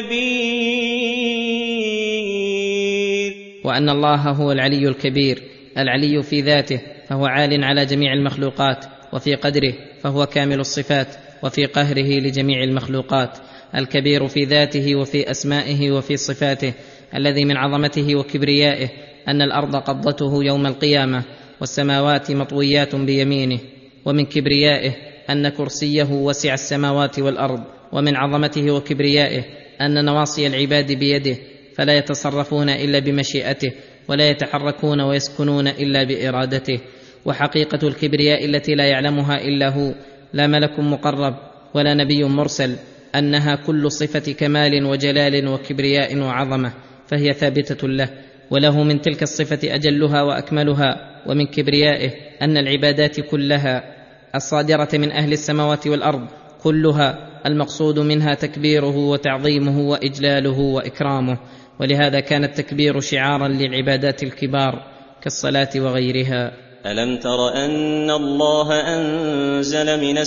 الكبير. وأن الله هو العلي الكبير، العلي في ذاته فهو عال على جميع المخلوقات، وفي قدره فهو كامل الصفات، وفي قهره لجميع المخلوقات، الكبير في ذاته وفي أسمائه وفي صفاته، الذي من عظمته وكبريائه أن الأرض قبضته يوم القيامة والسماوات مطويات بيمينه. ومن كبريائه أن كرسيه وسع السماوات والأرض. ومن عظمته وكبريائه أن نواصي العباد بيده، فلا يتصرفون إلا بمشيئته، ولا يتحركون ويسكنون إلا بإرادته. وحقيقة الكبرياء التي لا يعلمها إلا هو، لا ملك مقرب ولا نبي مرسل، أنها كل صفة كمال وجلال وكبرياء وعظمة، فهي ثابتة له، وله من تلك الصفة أجلها وأكملها. ومن كبريائه أن العبادات كلها الصادرة من أهل السماوات والأرض كلها المقصود منها تكبيره وتعظيمه وإجلاله وإكرامه. ولهذا كان التكبير شعارا للعبادات الكبار كالصلاة وغيرها. ألم تر أن الله أنزل من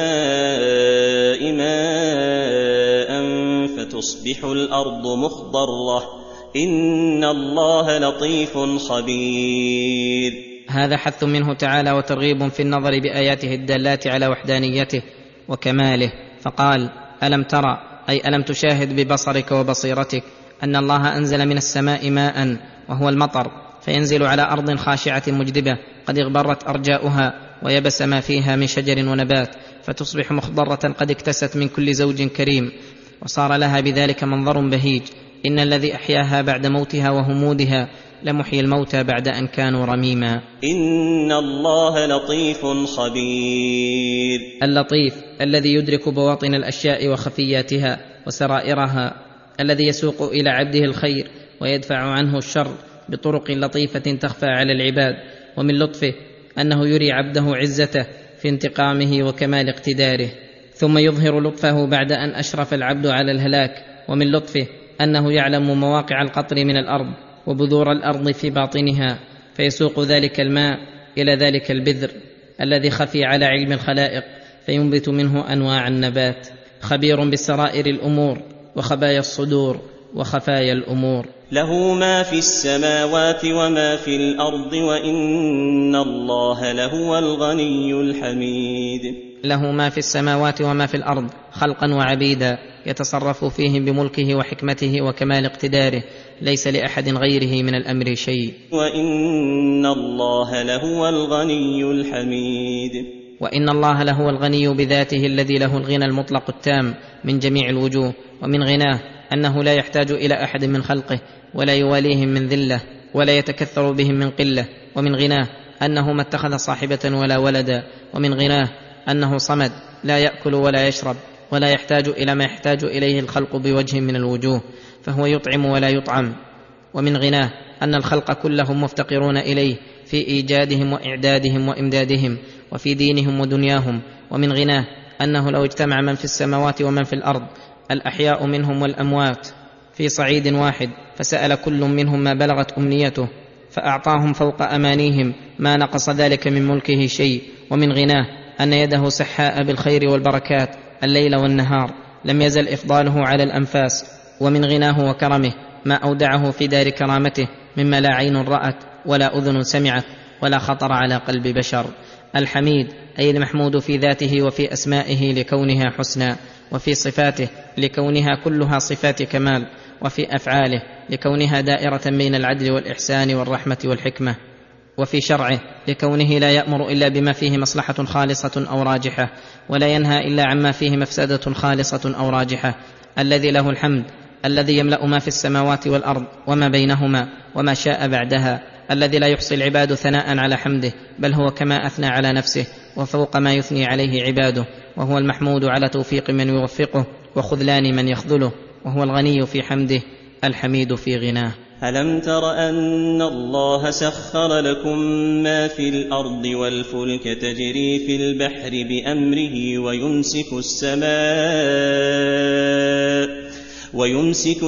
السماء ماء فتصبح الأرض مخضرة إن الله لطيف خبير. هذا حث منه تعالى وترغيب في النظر بآياته الدالات على وحدانيته وكماله، فقال: ألم ترى، أي ألم تشاهد ببصرك وبصيرتك أن الله أنزل من السماء ماء، وهو المطر، فينزل على أرض خاشعة مجدبة قد اغبرت أرجاؤها ويبس ما فيها من شجر ونبات، فتصبح مخضرة قد اكتست من كل زوج كريم، وصار لها بذلك منظر بهيج. إن الذي أحياها بعد موتها وهمودها لمحيي الموتى بعد أن كانوا رميما. إن الله لطيف خبير. اللطيف الذي يدرك بواطن الأشياء وخفياتها وسرائرها، الذي يسوق إلى عبده الخير ويدفع عنه الشر بطرق لطيفة تخفى على العباد. ومن لطفه أنه يري عبده عزته في انتقامه وكمال اقتداره، ثم يظهر لطفه بعد أن أشرف العبد على الهلاك. ومن لطفه أنه يعلم مواقع القطر من الأرض وبذور الأرض في باطنها، فيسوق ذلك الماء إلى ذلك البذر الذي خفي على علم الخلائق، فينبت منه أنواع النبات. خبير بالسرائر الأمور وخبايا الصدور وخفايا الأمور. له ما في السماوات وما في الأرض وإن الله لهو الغني الحميد. له ما في السماوات وما في الأرض خلقا وعبيدا، يتصرف فيهم بملكه وحكمته وكمال اقتداره، ليس لأحد غيره من الأمر شيء. وإن الله لهو الغني الحميد. وإن الله لهو الغني بذاته الذي له الغنى المطلق التام من جميع الوجوه. ومن غناه أنه لا يحتاج إلى أحد من خلقه، ولا يواليهم من ذلة، ولا يتكثر بهم من قلة. ومن غناه أنه ما اتخذ صاحبة ولا ولدا. ومن غناه أنه صمد لا يأكل ولا يشرب، ولا يحتاج إلى ما يحتاج إليه الخلق بوجه من الوجوه، فهو يطعم ولا يطعم. ومن غناه أن الخلق كلهم مفتقرون إليه في إيجادهم وإعدادهم وإمدادهم وفي دينهم ودنياهم. ومن غناه أنه لو اجتمع من في السماوات ومن في الأرض، الأحياء منهم والأموات، في صعيد واحد، فسأل كل منهم ما بلغت أمنيته، فأعطاهم فوق أمانيهم، ما نقص ذلك من ملكه شيء. ومن غناه أن يده سحاء بالخير والبركات الليل والنهار، لم يزل إفضاله على الأنفاس. ومن غناه وكرمه ما أودعه في دار كرامته مما لا عين رأت ولا أذن سمعت ولا خطر على قلب بشر. الحميد أي المحمود في ذاته وفي أسمائه لكونها حسنى، وفي صفاته لكونها كلها صفات كمال، وفي أفعاله لكونها دائرة بين العدل والإحسان والرحمة والحكمة، وفي شرعه لكونه لا يأمر إلا بما فيه مصلحة خالصة أو راجحة، ولا ينهى إلا عما فيه مفسدة خالصة أو راجحة. الذي له الحمد، الذي يملأ ما في السماوات والأرض وما بينهما وما شاء بعدها، الذي لا يحصي العباد ثناء على حمده، بل هو كما أثنى على نفسه وفوق ما يثني عليه عباده. وهو المحمود على توفيق من يوفقه وخذلان من يخذله، وهو الغني في حمده الحميد في غناه. ألم تر أن الله سخر لكم ما في الأرض والفلك تجري في البحر بأمره ويمسك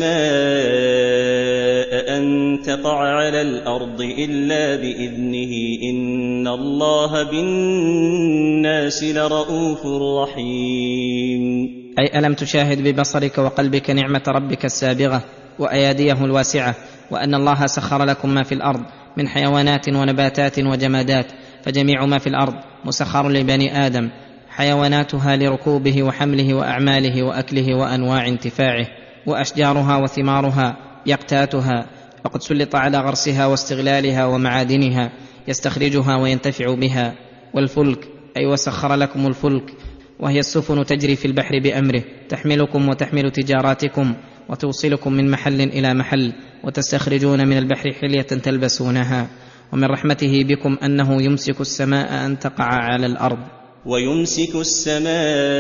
السماء أن تقع على الأرض إلا بإذنه إن الله بالناس لرءوف رحيم. أي ألم تشاهد ببصرك وقلبك نعمة ربك السابغة وأياديه الواسعة، وأن الله سخر لكم ما في الأرض من حيوانات ونباتات وجمادات، فجميع ما في الأرض مسخر لبني آدم، حيواناتها لركوبه وحمله وأعماله وأكله وأنواع انتفاعه، وأشجارها وثمارها يقتاتها، وقد سلط على غرسها واستغلالها ومعادنها يستخرجها وينتفع بها. والفلك أي وسخر لكم الفلك، وهي السفن تجري في البحر بأمره، تحملكم وتحمل تجاراتكم وتوصلكم من محل إلى محل، وتستخرجون من البحر حلية تلبسونها. ومن رحمته بكم أنه يمسك السماء أن تقع على الأرض، ويمسك السماء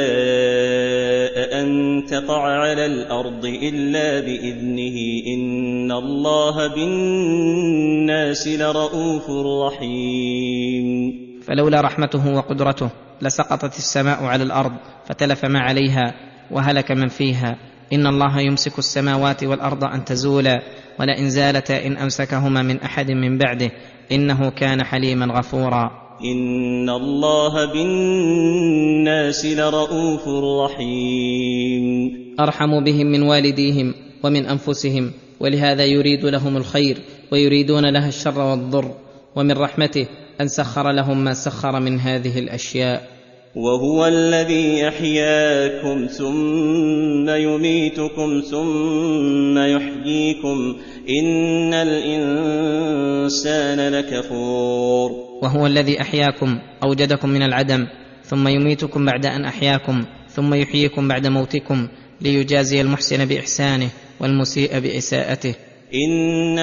أن تقع على الأرض إلا بإذنه إن الله بالناس لرؤوف رحيم. فلولا رحمته وقدرته لسقطت السماء على الأرض فتلف ما عليها وهلك من فيها. إن الله يمسك السماوات والأرض أن تزولا ولئن زالتا إن أمسكهما من أحد من بعده إنه كان حليما غفورا. إن الله بالناس لرؤوف رحيم. أرحم بهم من والديهم ومن أنفسهم، ولهذا يريد لهم الخير ويريدون لها الشر والضر. ومن رحمته أن سخر لهم ما سخر من هذه الأشياء. وهو الذي أحياكم ثم يميتكم ثم يحييكم إن الإنسان لكفور. وهو الذي أحياكم أوجدكم من العدم ثم يميتكم بعد أن أحياكم ثم يحييكم بعد موتكم ليجازي المحسن بإحسانه والمسيء بإساءته. إن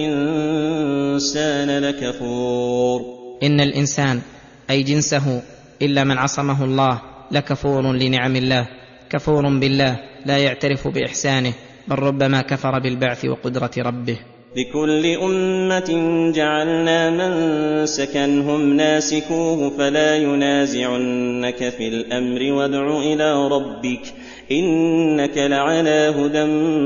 الإنسان لكفور. إن الإنسان أي جنسه إلا من عصمه الله لكفور لنعم الله، كفور بالله لا يعترف بإحسانه، بل ربما كفر بالبعث وقدرة ربه. لكل أمة جعلنا منسكا هم ناسكوه فلا ينازعنك في الأمر وادع إلى ربك إنك لعلى هدى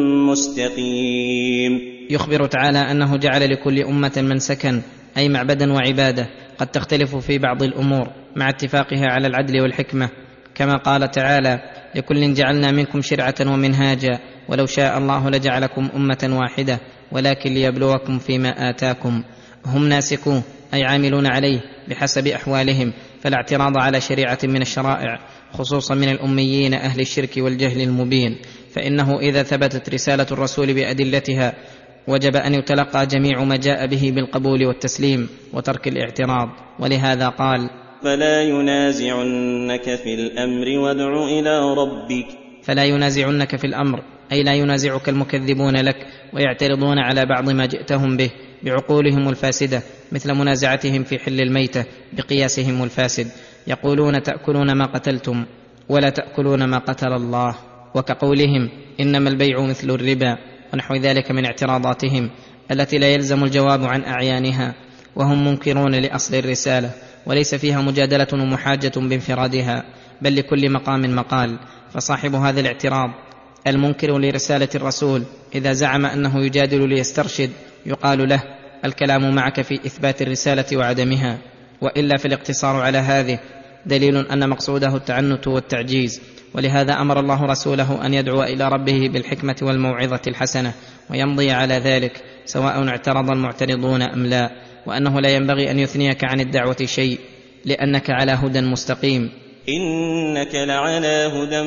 مستقيم. يخبر تعالى أنه جعل لكل أمة منسكا أي معبدا وعبادة قد تختلف في بعض الأمور مع اتفاقها على العدل والحكمة، كما قال تعالى: لكل جعلنا منكم شرعة ومنهاجا ولو شاء الله لجعلكم أمة واحدة ولكن ليبلوكم فيما آتاكم. هم ناسكوه أي عاملون عليه بحسب أحوالهم، فلا اعتراض على شريعة من الشرائع، خصوصا من الأميين أهل الشرك والجهل المبين، فإنه إذا ثبتت رسالة الرسول بأدلتها وجب أن يتلقى جميع ما جاء به بالقبول والتسليم وترك الاعتراض. ولهذا قال: فلا ينازعنك في الأمر وادع إلى ربك. فلا ينازعنك في الأمر أي لا ينازعك المكذبون لك ويعترضون على بعض ما جئتهم به بعقولهم الفاسدة، مثل منازعتهم في حل الميتة بقياسهم الفاسد، يقولون تأكلون ما قتلتم ولا تأكلون ما قتل الله، وكقولهم إنما البيع مثل الربا، ونحو ذلك من اعتراضاتهم التي لا يلزم الجواب عن أعيانها، وهم منكرون لأصل الرسالة، وليس فيها مجادلة ومحاجة بانفرادها، بل لكل مقام مقال. فصاحب هذا الاعتراض المنكر لرسالة الرسول إذا زعم أنه يجادل ليسترشد يقال له: الكلام معك في إثبات الرسالة وعدمها، وإلا فالاقتصار على هذه دليل أن مقصوده التعنت والتعجيز. ولهذا أمر الله رسوله أن يدعو إلى ربه بالحكمة والموعظة الحسنة ويمضي على ذلك سواء اعترض المعترضون أم لا، وأنه لا ينبغي أن يثنيك عن الدعوة شيء لأنك على هدى مستقيم. إنك لعلى هدى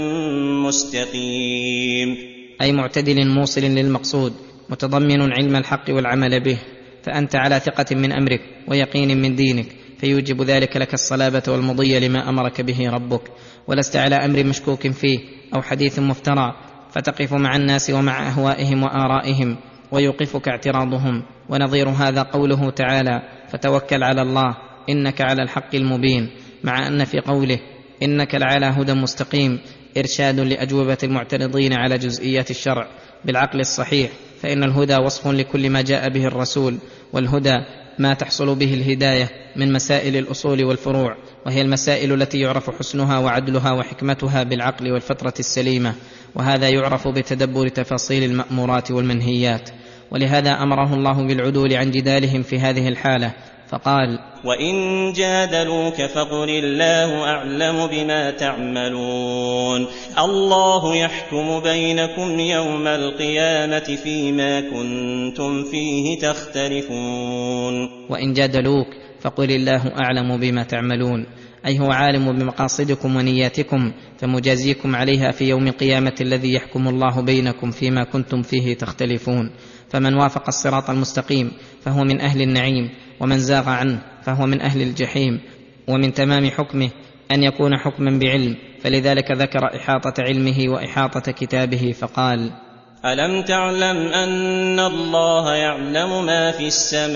مستقيم أي معتدل موصل للمقصود متضمن علم الحق والعمل به، فأنت على ثقة من أمرك ويقين من دينك، فيوجب ذلك لك الصلابة والمضي لما أمرك به ربك، ولست على أمر مشكوك فيه أو حديث مفترى فتقف مع الناس ومع أهوائهم وآرائهم ويوقفك اعتراضهم. ونظير هذا قوله تعالى: فتوكل على الله إنك على الحق المبين، مع أن في قوله إنك لعلى هدى مستقيم إرشاد لأجوبة المعترضين على جزئيات الشرع بالعقل الصحيح، فإن الهدى وصف لكل ما جاء به الرسول، والهدى ما تحصل به الهداية من مسائل الأصول والفروع، وهي المسائل التي يعرف حسنها وعدلها وحكمتها بالعقل والفطرة السليمة، وهذا يعرف بتدبر تفاصيل المأمورات والمنهيات. ولهذا أمره الله بالعدول عن جدالهم في هذه الحالة، فقال: وإن جادلوك فقل الله أعلم بما تعملون الله يحكم بينكم يوم القيامة فيما كنتم فيه تختلفون. وإن جادلوك فقل الله أعلم بما تعملون، أي هو عالم بمقاصدكم ونياتكم فمجازيكم عليها في يوم القيامة الذي يحكم الله بينكم فيما كنتم فيه تختلفون. فمن وافق الصراط المستقيم فهو من أهل النعيم، ومن زاغ عنه فهو من أهل الجحيم. ومن تمام حكمه أن يكون حكما بعلم، فلذلك ذكر إحاطة علمه وإحاطة كتابه فقال: ألم تعلم أن الله يعلم ما في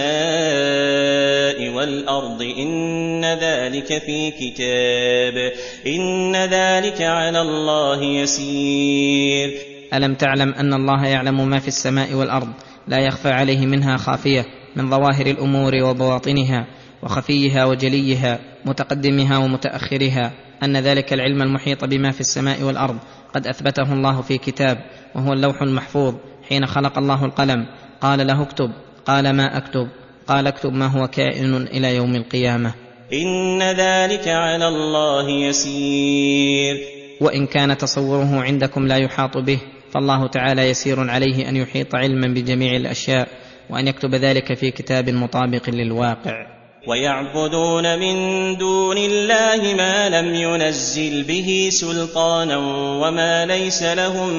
السماء والأرض إن ذلك في كتاب إن ذلك على الله يسير. ألم تعلم أن الله يعلم ما في السماء والأرض، لا يخفى عليه منها خافية من ظواهر الأمور وبواطنها وخفيها وجليها متقدمها ومتأخرها، أن ذلك العلم المحيط بما في السماء والأرض قد أثبته الله في كتاب وهو اللوح المحفوظ. حين خلق الله القلم قال له اكتب، قال ما أكتب؟ قال اكتب ما هو كائن إلى يوم القيامة. إن ذلك على الله يسير. وإن كان تصوره عندكم لا يحاط به، فالله تعالى يسير عليه أن يحيط علما بجميع الأشياء، وأن يكتب ذلك في كتاب مطابق للواقع. ويعبدون من دون الله ما لم ينزل به سلطانا وما ليس لهم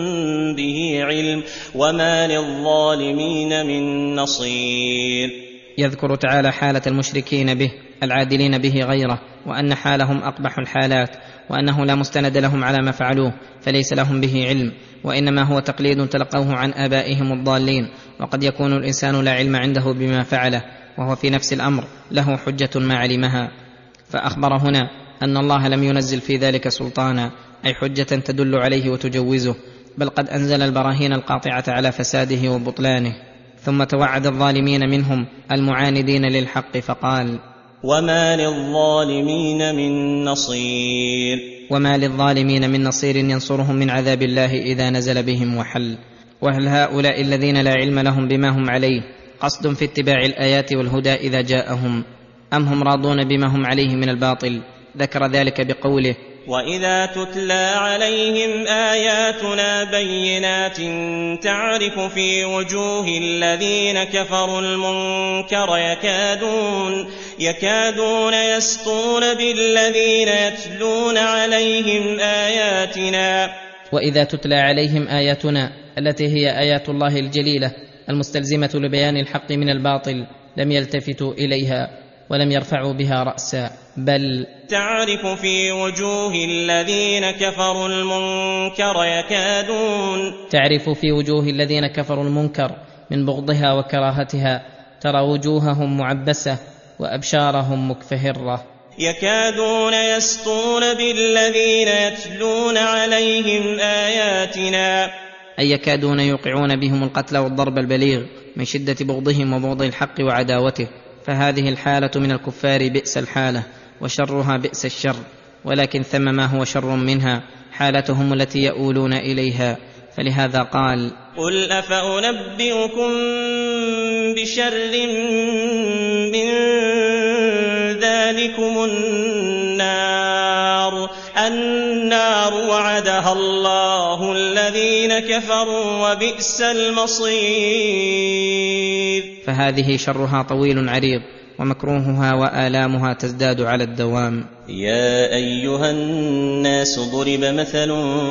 به علم وما للظالمين من نصير. يذكر تعالى حالة المشركين به العادلين به غيره، وأن حالهم أقبح الحالات، وأنه لا مستند لهم على ما فعلوه، فليس لهم به علم، وإنما هو تقليد تلقوه عن آبائهم الضالين. وقد يكون الإنسان لا علم عنده بما فعله، وهو في نفس الأمر له حجة ما علمها. فأخبر هنا أن الله لم ينزل في ذلك سلطانا، أي حجة تدل عليه وتجوزه، بل قد أنزل البراهين القاطعة على فساده وبطلانه. ثم توعد الظالمين منهم المعاندين للحق فقال: وما للظالمين من نصير. وما للظالمين من نصير ينصرهم من عذاب الله إذا نزل بهم وحل. وهل هؤلاء الذين لا علم لهم بما هم عليه قصد في اتباع الآيات والهدى إذا جاءهم، أم هم راضون بما هم عليه من الباطل؟ ذكر ذلك بقوله: وإذا تتلى عليهم آياتنا بينات تعرف في وجوه الذين كفروا المنكر يكادون يسطون بالذين يتلون عليهم آياتنا. وإذا تتلى عليهم آياتنا التي هي آيات الله الجليلة المستلزمة لبيان الحق من الباطل لم يلتفتوا إليها ولم يرفعوا بها رأسا، بل تعرف في وجوه الذين كفروا المنكر من بغضها وكراهتها، ترى وجوههم معبسة وأبشارهم مكفهرة. يكادون يسطون بالذين يتلون عليهم آياتنا، أي يكادون يوقعون بهم القتل والضرب البليغ من شدة بغضهم وبغض الحق وعداوته. فهذه الحالة من الكفار بئس الحالة وشرها بئس الشر، ولكن ثم ما هو شر منها حالتهم التي يؤولون إليها. فلهذا قال: قل أفأنبئكم بشر من ذلكم النار وعدها الله الذين كفروا وبئس المصير. فهذه شرها طويل عريض، ومكروهها وآلامها تزداد على الدوام. يا أيها الناس ضرب مثل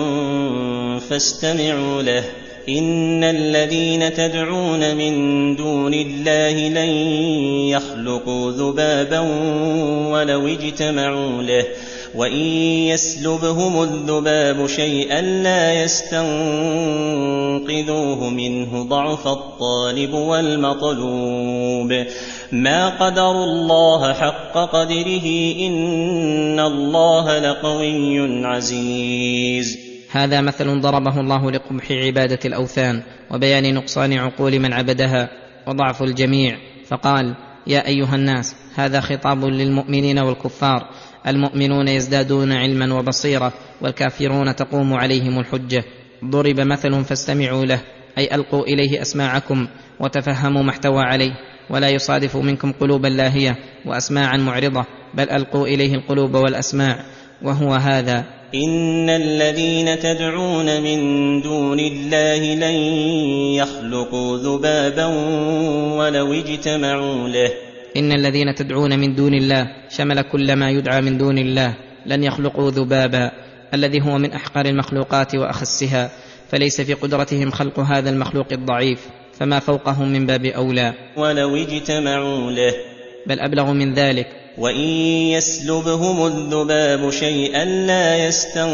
فاستمعوا له إن الذين تدعون من دون الله لن يخلقوا ذبابا ولو اجتمعوا له وإن يسلبهم الذباب شيئا لا يستنقذوه منه ضعف الطالب والمطلوب ما قدروا الله حق قدره إن الله لقوي عزيز. هذا مثل ضربه الله لقبح عبادة الأوثان وبيان نقصان عقول من عبدها وضعف الجميع، فقال: يا أيها الناس. هذا خطاب للمؤمنين والكفار. المؤمنون يزدادون علما وبصيرة، والكافرون تقوم عليهم الحجة. ضرب مثل فاستمعوا له، أي ألقوا إليه أسماعكم وتفهموا ما احتوى عليه، ولا يصادف منكم قلوبا لاهية وأسماعا معرضة، بل ألقوا إليه القلوب والأسماع، وهو هذا: إن الذين تدعون من دون الله لن يخلقوا ذبابا ولو اجتمعوا له. إن الذين تدعون من دون الله شمل كل ما يدعى من دون الله. لن يخلقوا ذبابا الذي هو من أحقر المخلوقات وأخسها، فليس في قدرتهم خلق هذا المخلوق الضعيف فما فوقه من باب أولى. ولو اجتمعوا له، بل أبلغ من ذلك: وإن يسلبهم الذباب شيئا لا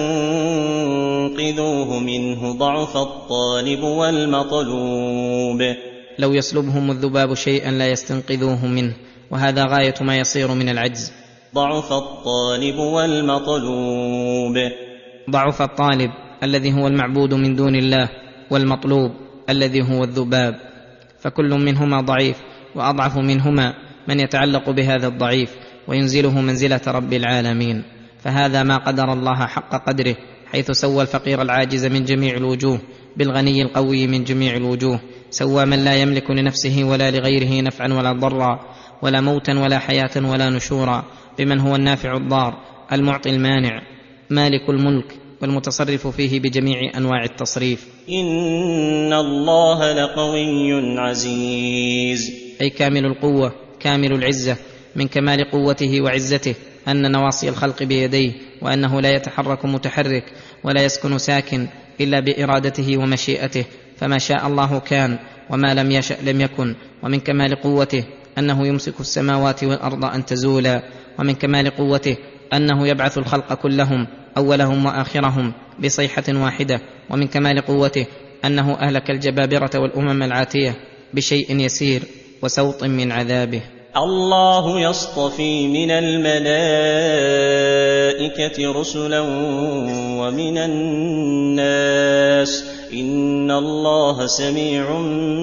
يستنقذوه منه، ضعف الطالب والمطلوب. لو يسلبهم الذباب شيئا لا يستنقذوه منه، وهذا غاية ما يصير من العجز. ضعف الطالب والمطلوب. ضعف الطالب الذي هو المعبود من دون الله، والمطلوب الذي هو الذباب، فكل منهما ضعيف، وأضعف منهما من يتعلق بهذا الضعيف وينزله منزلة رب العالمين. فهذا ما قدر الله حق قدره، حيث سوى الفقير العاجز من جميع الوجوه بالغني القوي من جميع الوجوه، سوى من لا يملك لنفسه ولا لغيره نفعا ولا ضرا، ولا موتا ولا حياة ولا نشورا، بمن هو النافع الضار، المعطي المانع، مالك الملك، والمتصرف فيه بجميع أنواع التصريف. إن الله لقوي عزيز، أي كامل القوة كامل العزة. من كمال قوته وعزته أن نواصي الخلق بيديه، وأنه لا يتحرك متحرك ولا يسكن ساكن إلا بإرادته ومشيئته، فما شاء الله كان، وما لم يشأ لم يكن. ومن كمال قوته أنه يمسك السماوات والأرض أن تزولا. ومن كمال قوته أنه يبعث الخلق كلهم أولهم وآخرهم بصيحة واحدة. ومن كمال قوته أنه أهلك الجبابرة والأمم العاتية بشيء يسير وسوط من عذابه. الله يصطفي من الملائكة رسلا ومن الناس، إن الله سميع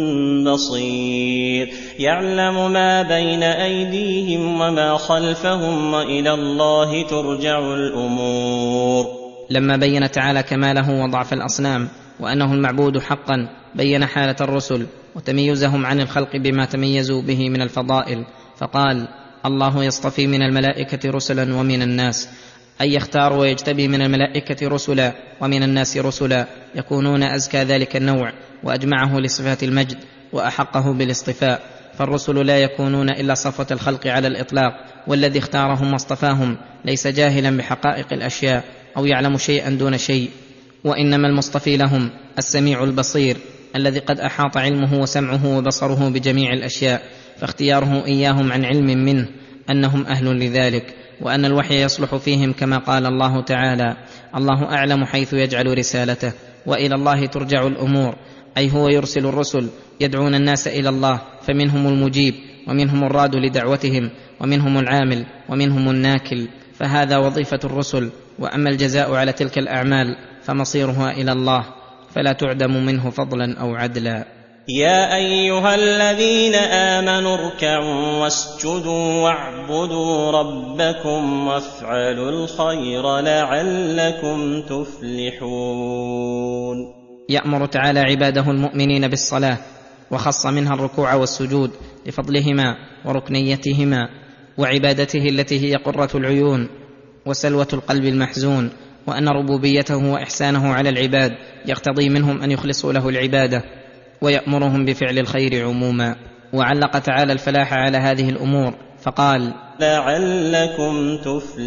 بصير، يعلم ما بين أيديهم وما خلفهم، وإلى الله ترجع الأمور. لما بين تعالى كماله وضعف الأصنام وأنه المعبود حقا، بين حالة الرسل وتميزهم عن الخلق بما تميزوا به من الفضائل، فقال: الله يصطفي من الملائكة رسلا ومن الناس، أي يختار ويجتبي من الملائكة رسلا ومن الناس رسلا، يكونون أزكى ذلك النوع وأجمعه لصفات المجد وأحقه بالاصطفاء. فالرسل لا يكونون إلا صفوة الخلق على الإطلاق، والذي اختارهم واصطفاهم ليس جاهلا بحقائق الأشياء أو يعلم شيئا دون شيء، وإنما المصطفي لهم السميع البصير الذي قد أحاط علمه وسمعه وبصره بجميع الأشياء، فاختياره إياهم عن علم منه أنهم أهل لذلك، وأن الوحي يصلح فيهم، كما قال الله تعالى: الله أعلم حيث يجعل رسالته، وإلى الله ترجع الأمور. أي هو يرسل الرسل يدعون الناس إلى الله، فمنهم المجيب ومنهم الراد لدعوتهم ومنهم العامل ومنهم الناكل، فهذا وظيفة الرسل. وأما الجزاء على تلك الأعمال فمصيرها إلى الله، فلا تعدم منه فضلا أو عدلا. يا أيها الذين آمنوا اركعوا واسجدوا واعبدوا ربكم وافعلوا الخير لعلكم تفلحون. يأمر تعالى عباده المؤمنين بالصلاة، وخص منها الركوع والسجود لفضلهما وركنيتهما، وعبادته التي هي قرة العيون وسلوة القلب المحزون، وأن ربوبيته وإحسانه على العباد يقتضي منهم أن يخلصوا له العبادة، ويأمرهم بفعل الخير عموما. وعلق تعالى الفلاح على هذه الأمور فقال: لعلكم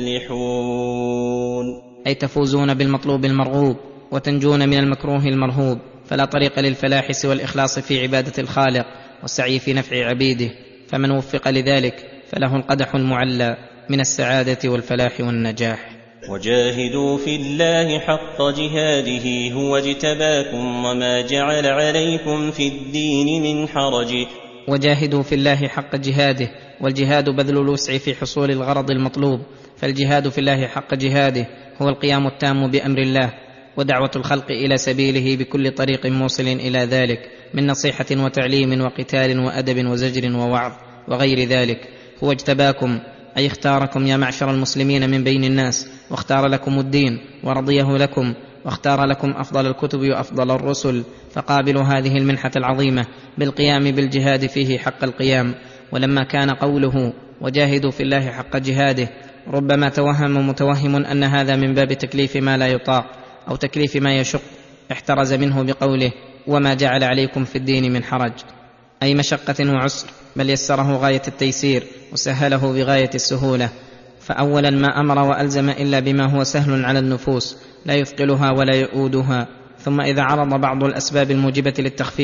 تفلحون، أي تفوزون بالمطلوب المرغوب وتنجون من المكروه المرهوب. فلا طريق للفلاح سوى الإخلاص في عبادة الخالق والسعي في نفع عبيده، فمن وفق لذلك فله القدح المعلى من السعادة والفلاح والنجاح. وجاهدوا في الله حق جهاده هو اجتباكم وما جعل عليكم في الدين من حرج. وجاهدوا في الله حق جهاده، والجهاد بذل الوسع في حصول الغرض المطلوب، فالجهاد في الله حق جهاده هو القيام التام بأمر الله، ودعوة الخلق إلى سبيله بكل طريق موصل إلى ذلك، من نصيحة وتعليم وقتال وأدب وزجر ووعظ وغير ذلك. هو اجتباكم أي اختاركم يا معشر المسلمين من بين الناس، واختار لكم الدين ورضيه لكم، واختار لكم أفضل الكتب وأفضل الرسل، فقابلوا هذه المنحة العظيمة بالقيام بالجهاد فيه حق القيام. ولما كان قوله وجاهدوا في الله حق جهاده ربما توهم متوهم أن هذا من باب تكليف ما لا يطاق أو تكليف ما يشق، احترز منه بقوله وما جعل عليكم في الدين من حرج، أي مشقة وعسر، بل يسره غاية التيسير وسهله بغاية السهولة. فأولا ما أمر وألزم إلا بما هو سهل على النفوس لا يثقلها ولا يؤودها، ثم إذا عرض بعض الأسباب الموجبة للتخفيف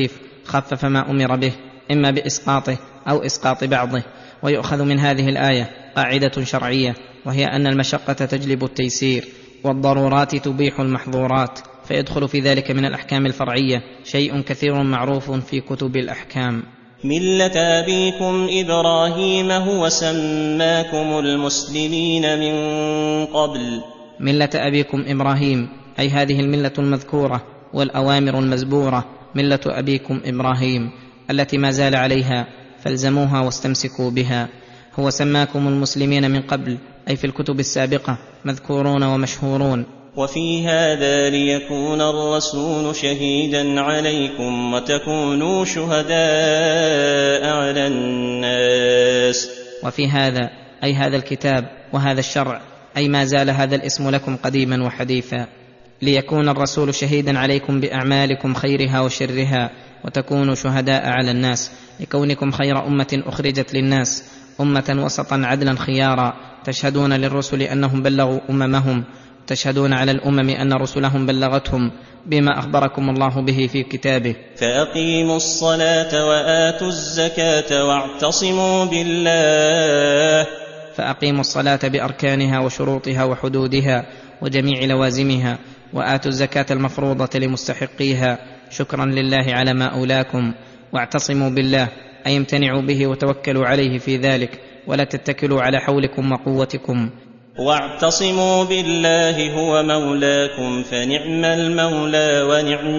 خفف ما امر به اما باسقاطه او اسقاط بعضه. ويؤخذ من هذه الايه قاعده شرعيه، وهي ان المشقه تجلب التيسير، والضرورات تبيح المحظورات، فيدخل في ذلك من الاحكام الفرعيه شيء كثير معروف في كتب الاحكام. ملة أبيكم إبراهيم هو سماكم المسلمين من قبل. ملة أبيكم إبراهيم أي هذه الملة المذكورة والأوامر المزبورة، ملة أبيكم إبراهيم التي ما زال عليها، فالزموها واستمسكوا بها. هو سماكم المسلمين من قبل أي في الكتب السابقة مذكورون ومشهورون. وفي هذا ليكون الرسول شهيدا عليكم وتكونوا شهداء على الناس. وفي هذا أي هذا الكتاب وهذا الشرع، أي ما زال هذا الاسم لكم قديما وحديثا، ليكون الرسول شهيدا عليكم بأعمالكم خيرها وشرها، وتكونوا شهداء على الناس، لكونكم خير أمة أخرجت للناس، أمة وسطا عدلا خيارا، تشهدون للرسل أنهم بلغوا أممهم، تشهدون على الأمم أن رسلهم بلغتهم بما أخبركم الله به في كتابه. فأقيموا الصلاة وآتوا الزكاة واعتصموا بالله. فأقيموا الصلاة بأركانها وشروطها وحدودها وجميع لوازمها، وآتوا الزكاة المفروضة لمستحقيها شكرا لله على ما أولاكم. واعتصموا بالله أي امتنعوا به وتوكلوا عليه في ذلك، ولا تتكلوا على حولكم وقوتكم. واعتصموا بالله هو مولاكم فنعم المولى ونعم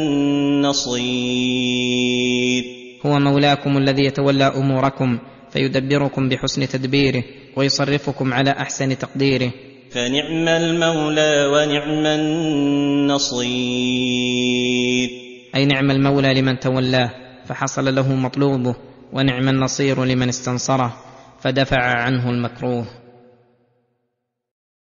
النصير. هو مولاكم الذي يتولى أموركم فيدبركم بحسن تدبيره ويصرفكم على أحسن تقديره. فنعم المولى ونعم النصير أي نعم المولى لمن تولاه فحصل له مطلوبه، ونعم النصير لمن استنصره فدفع عنه المكروه.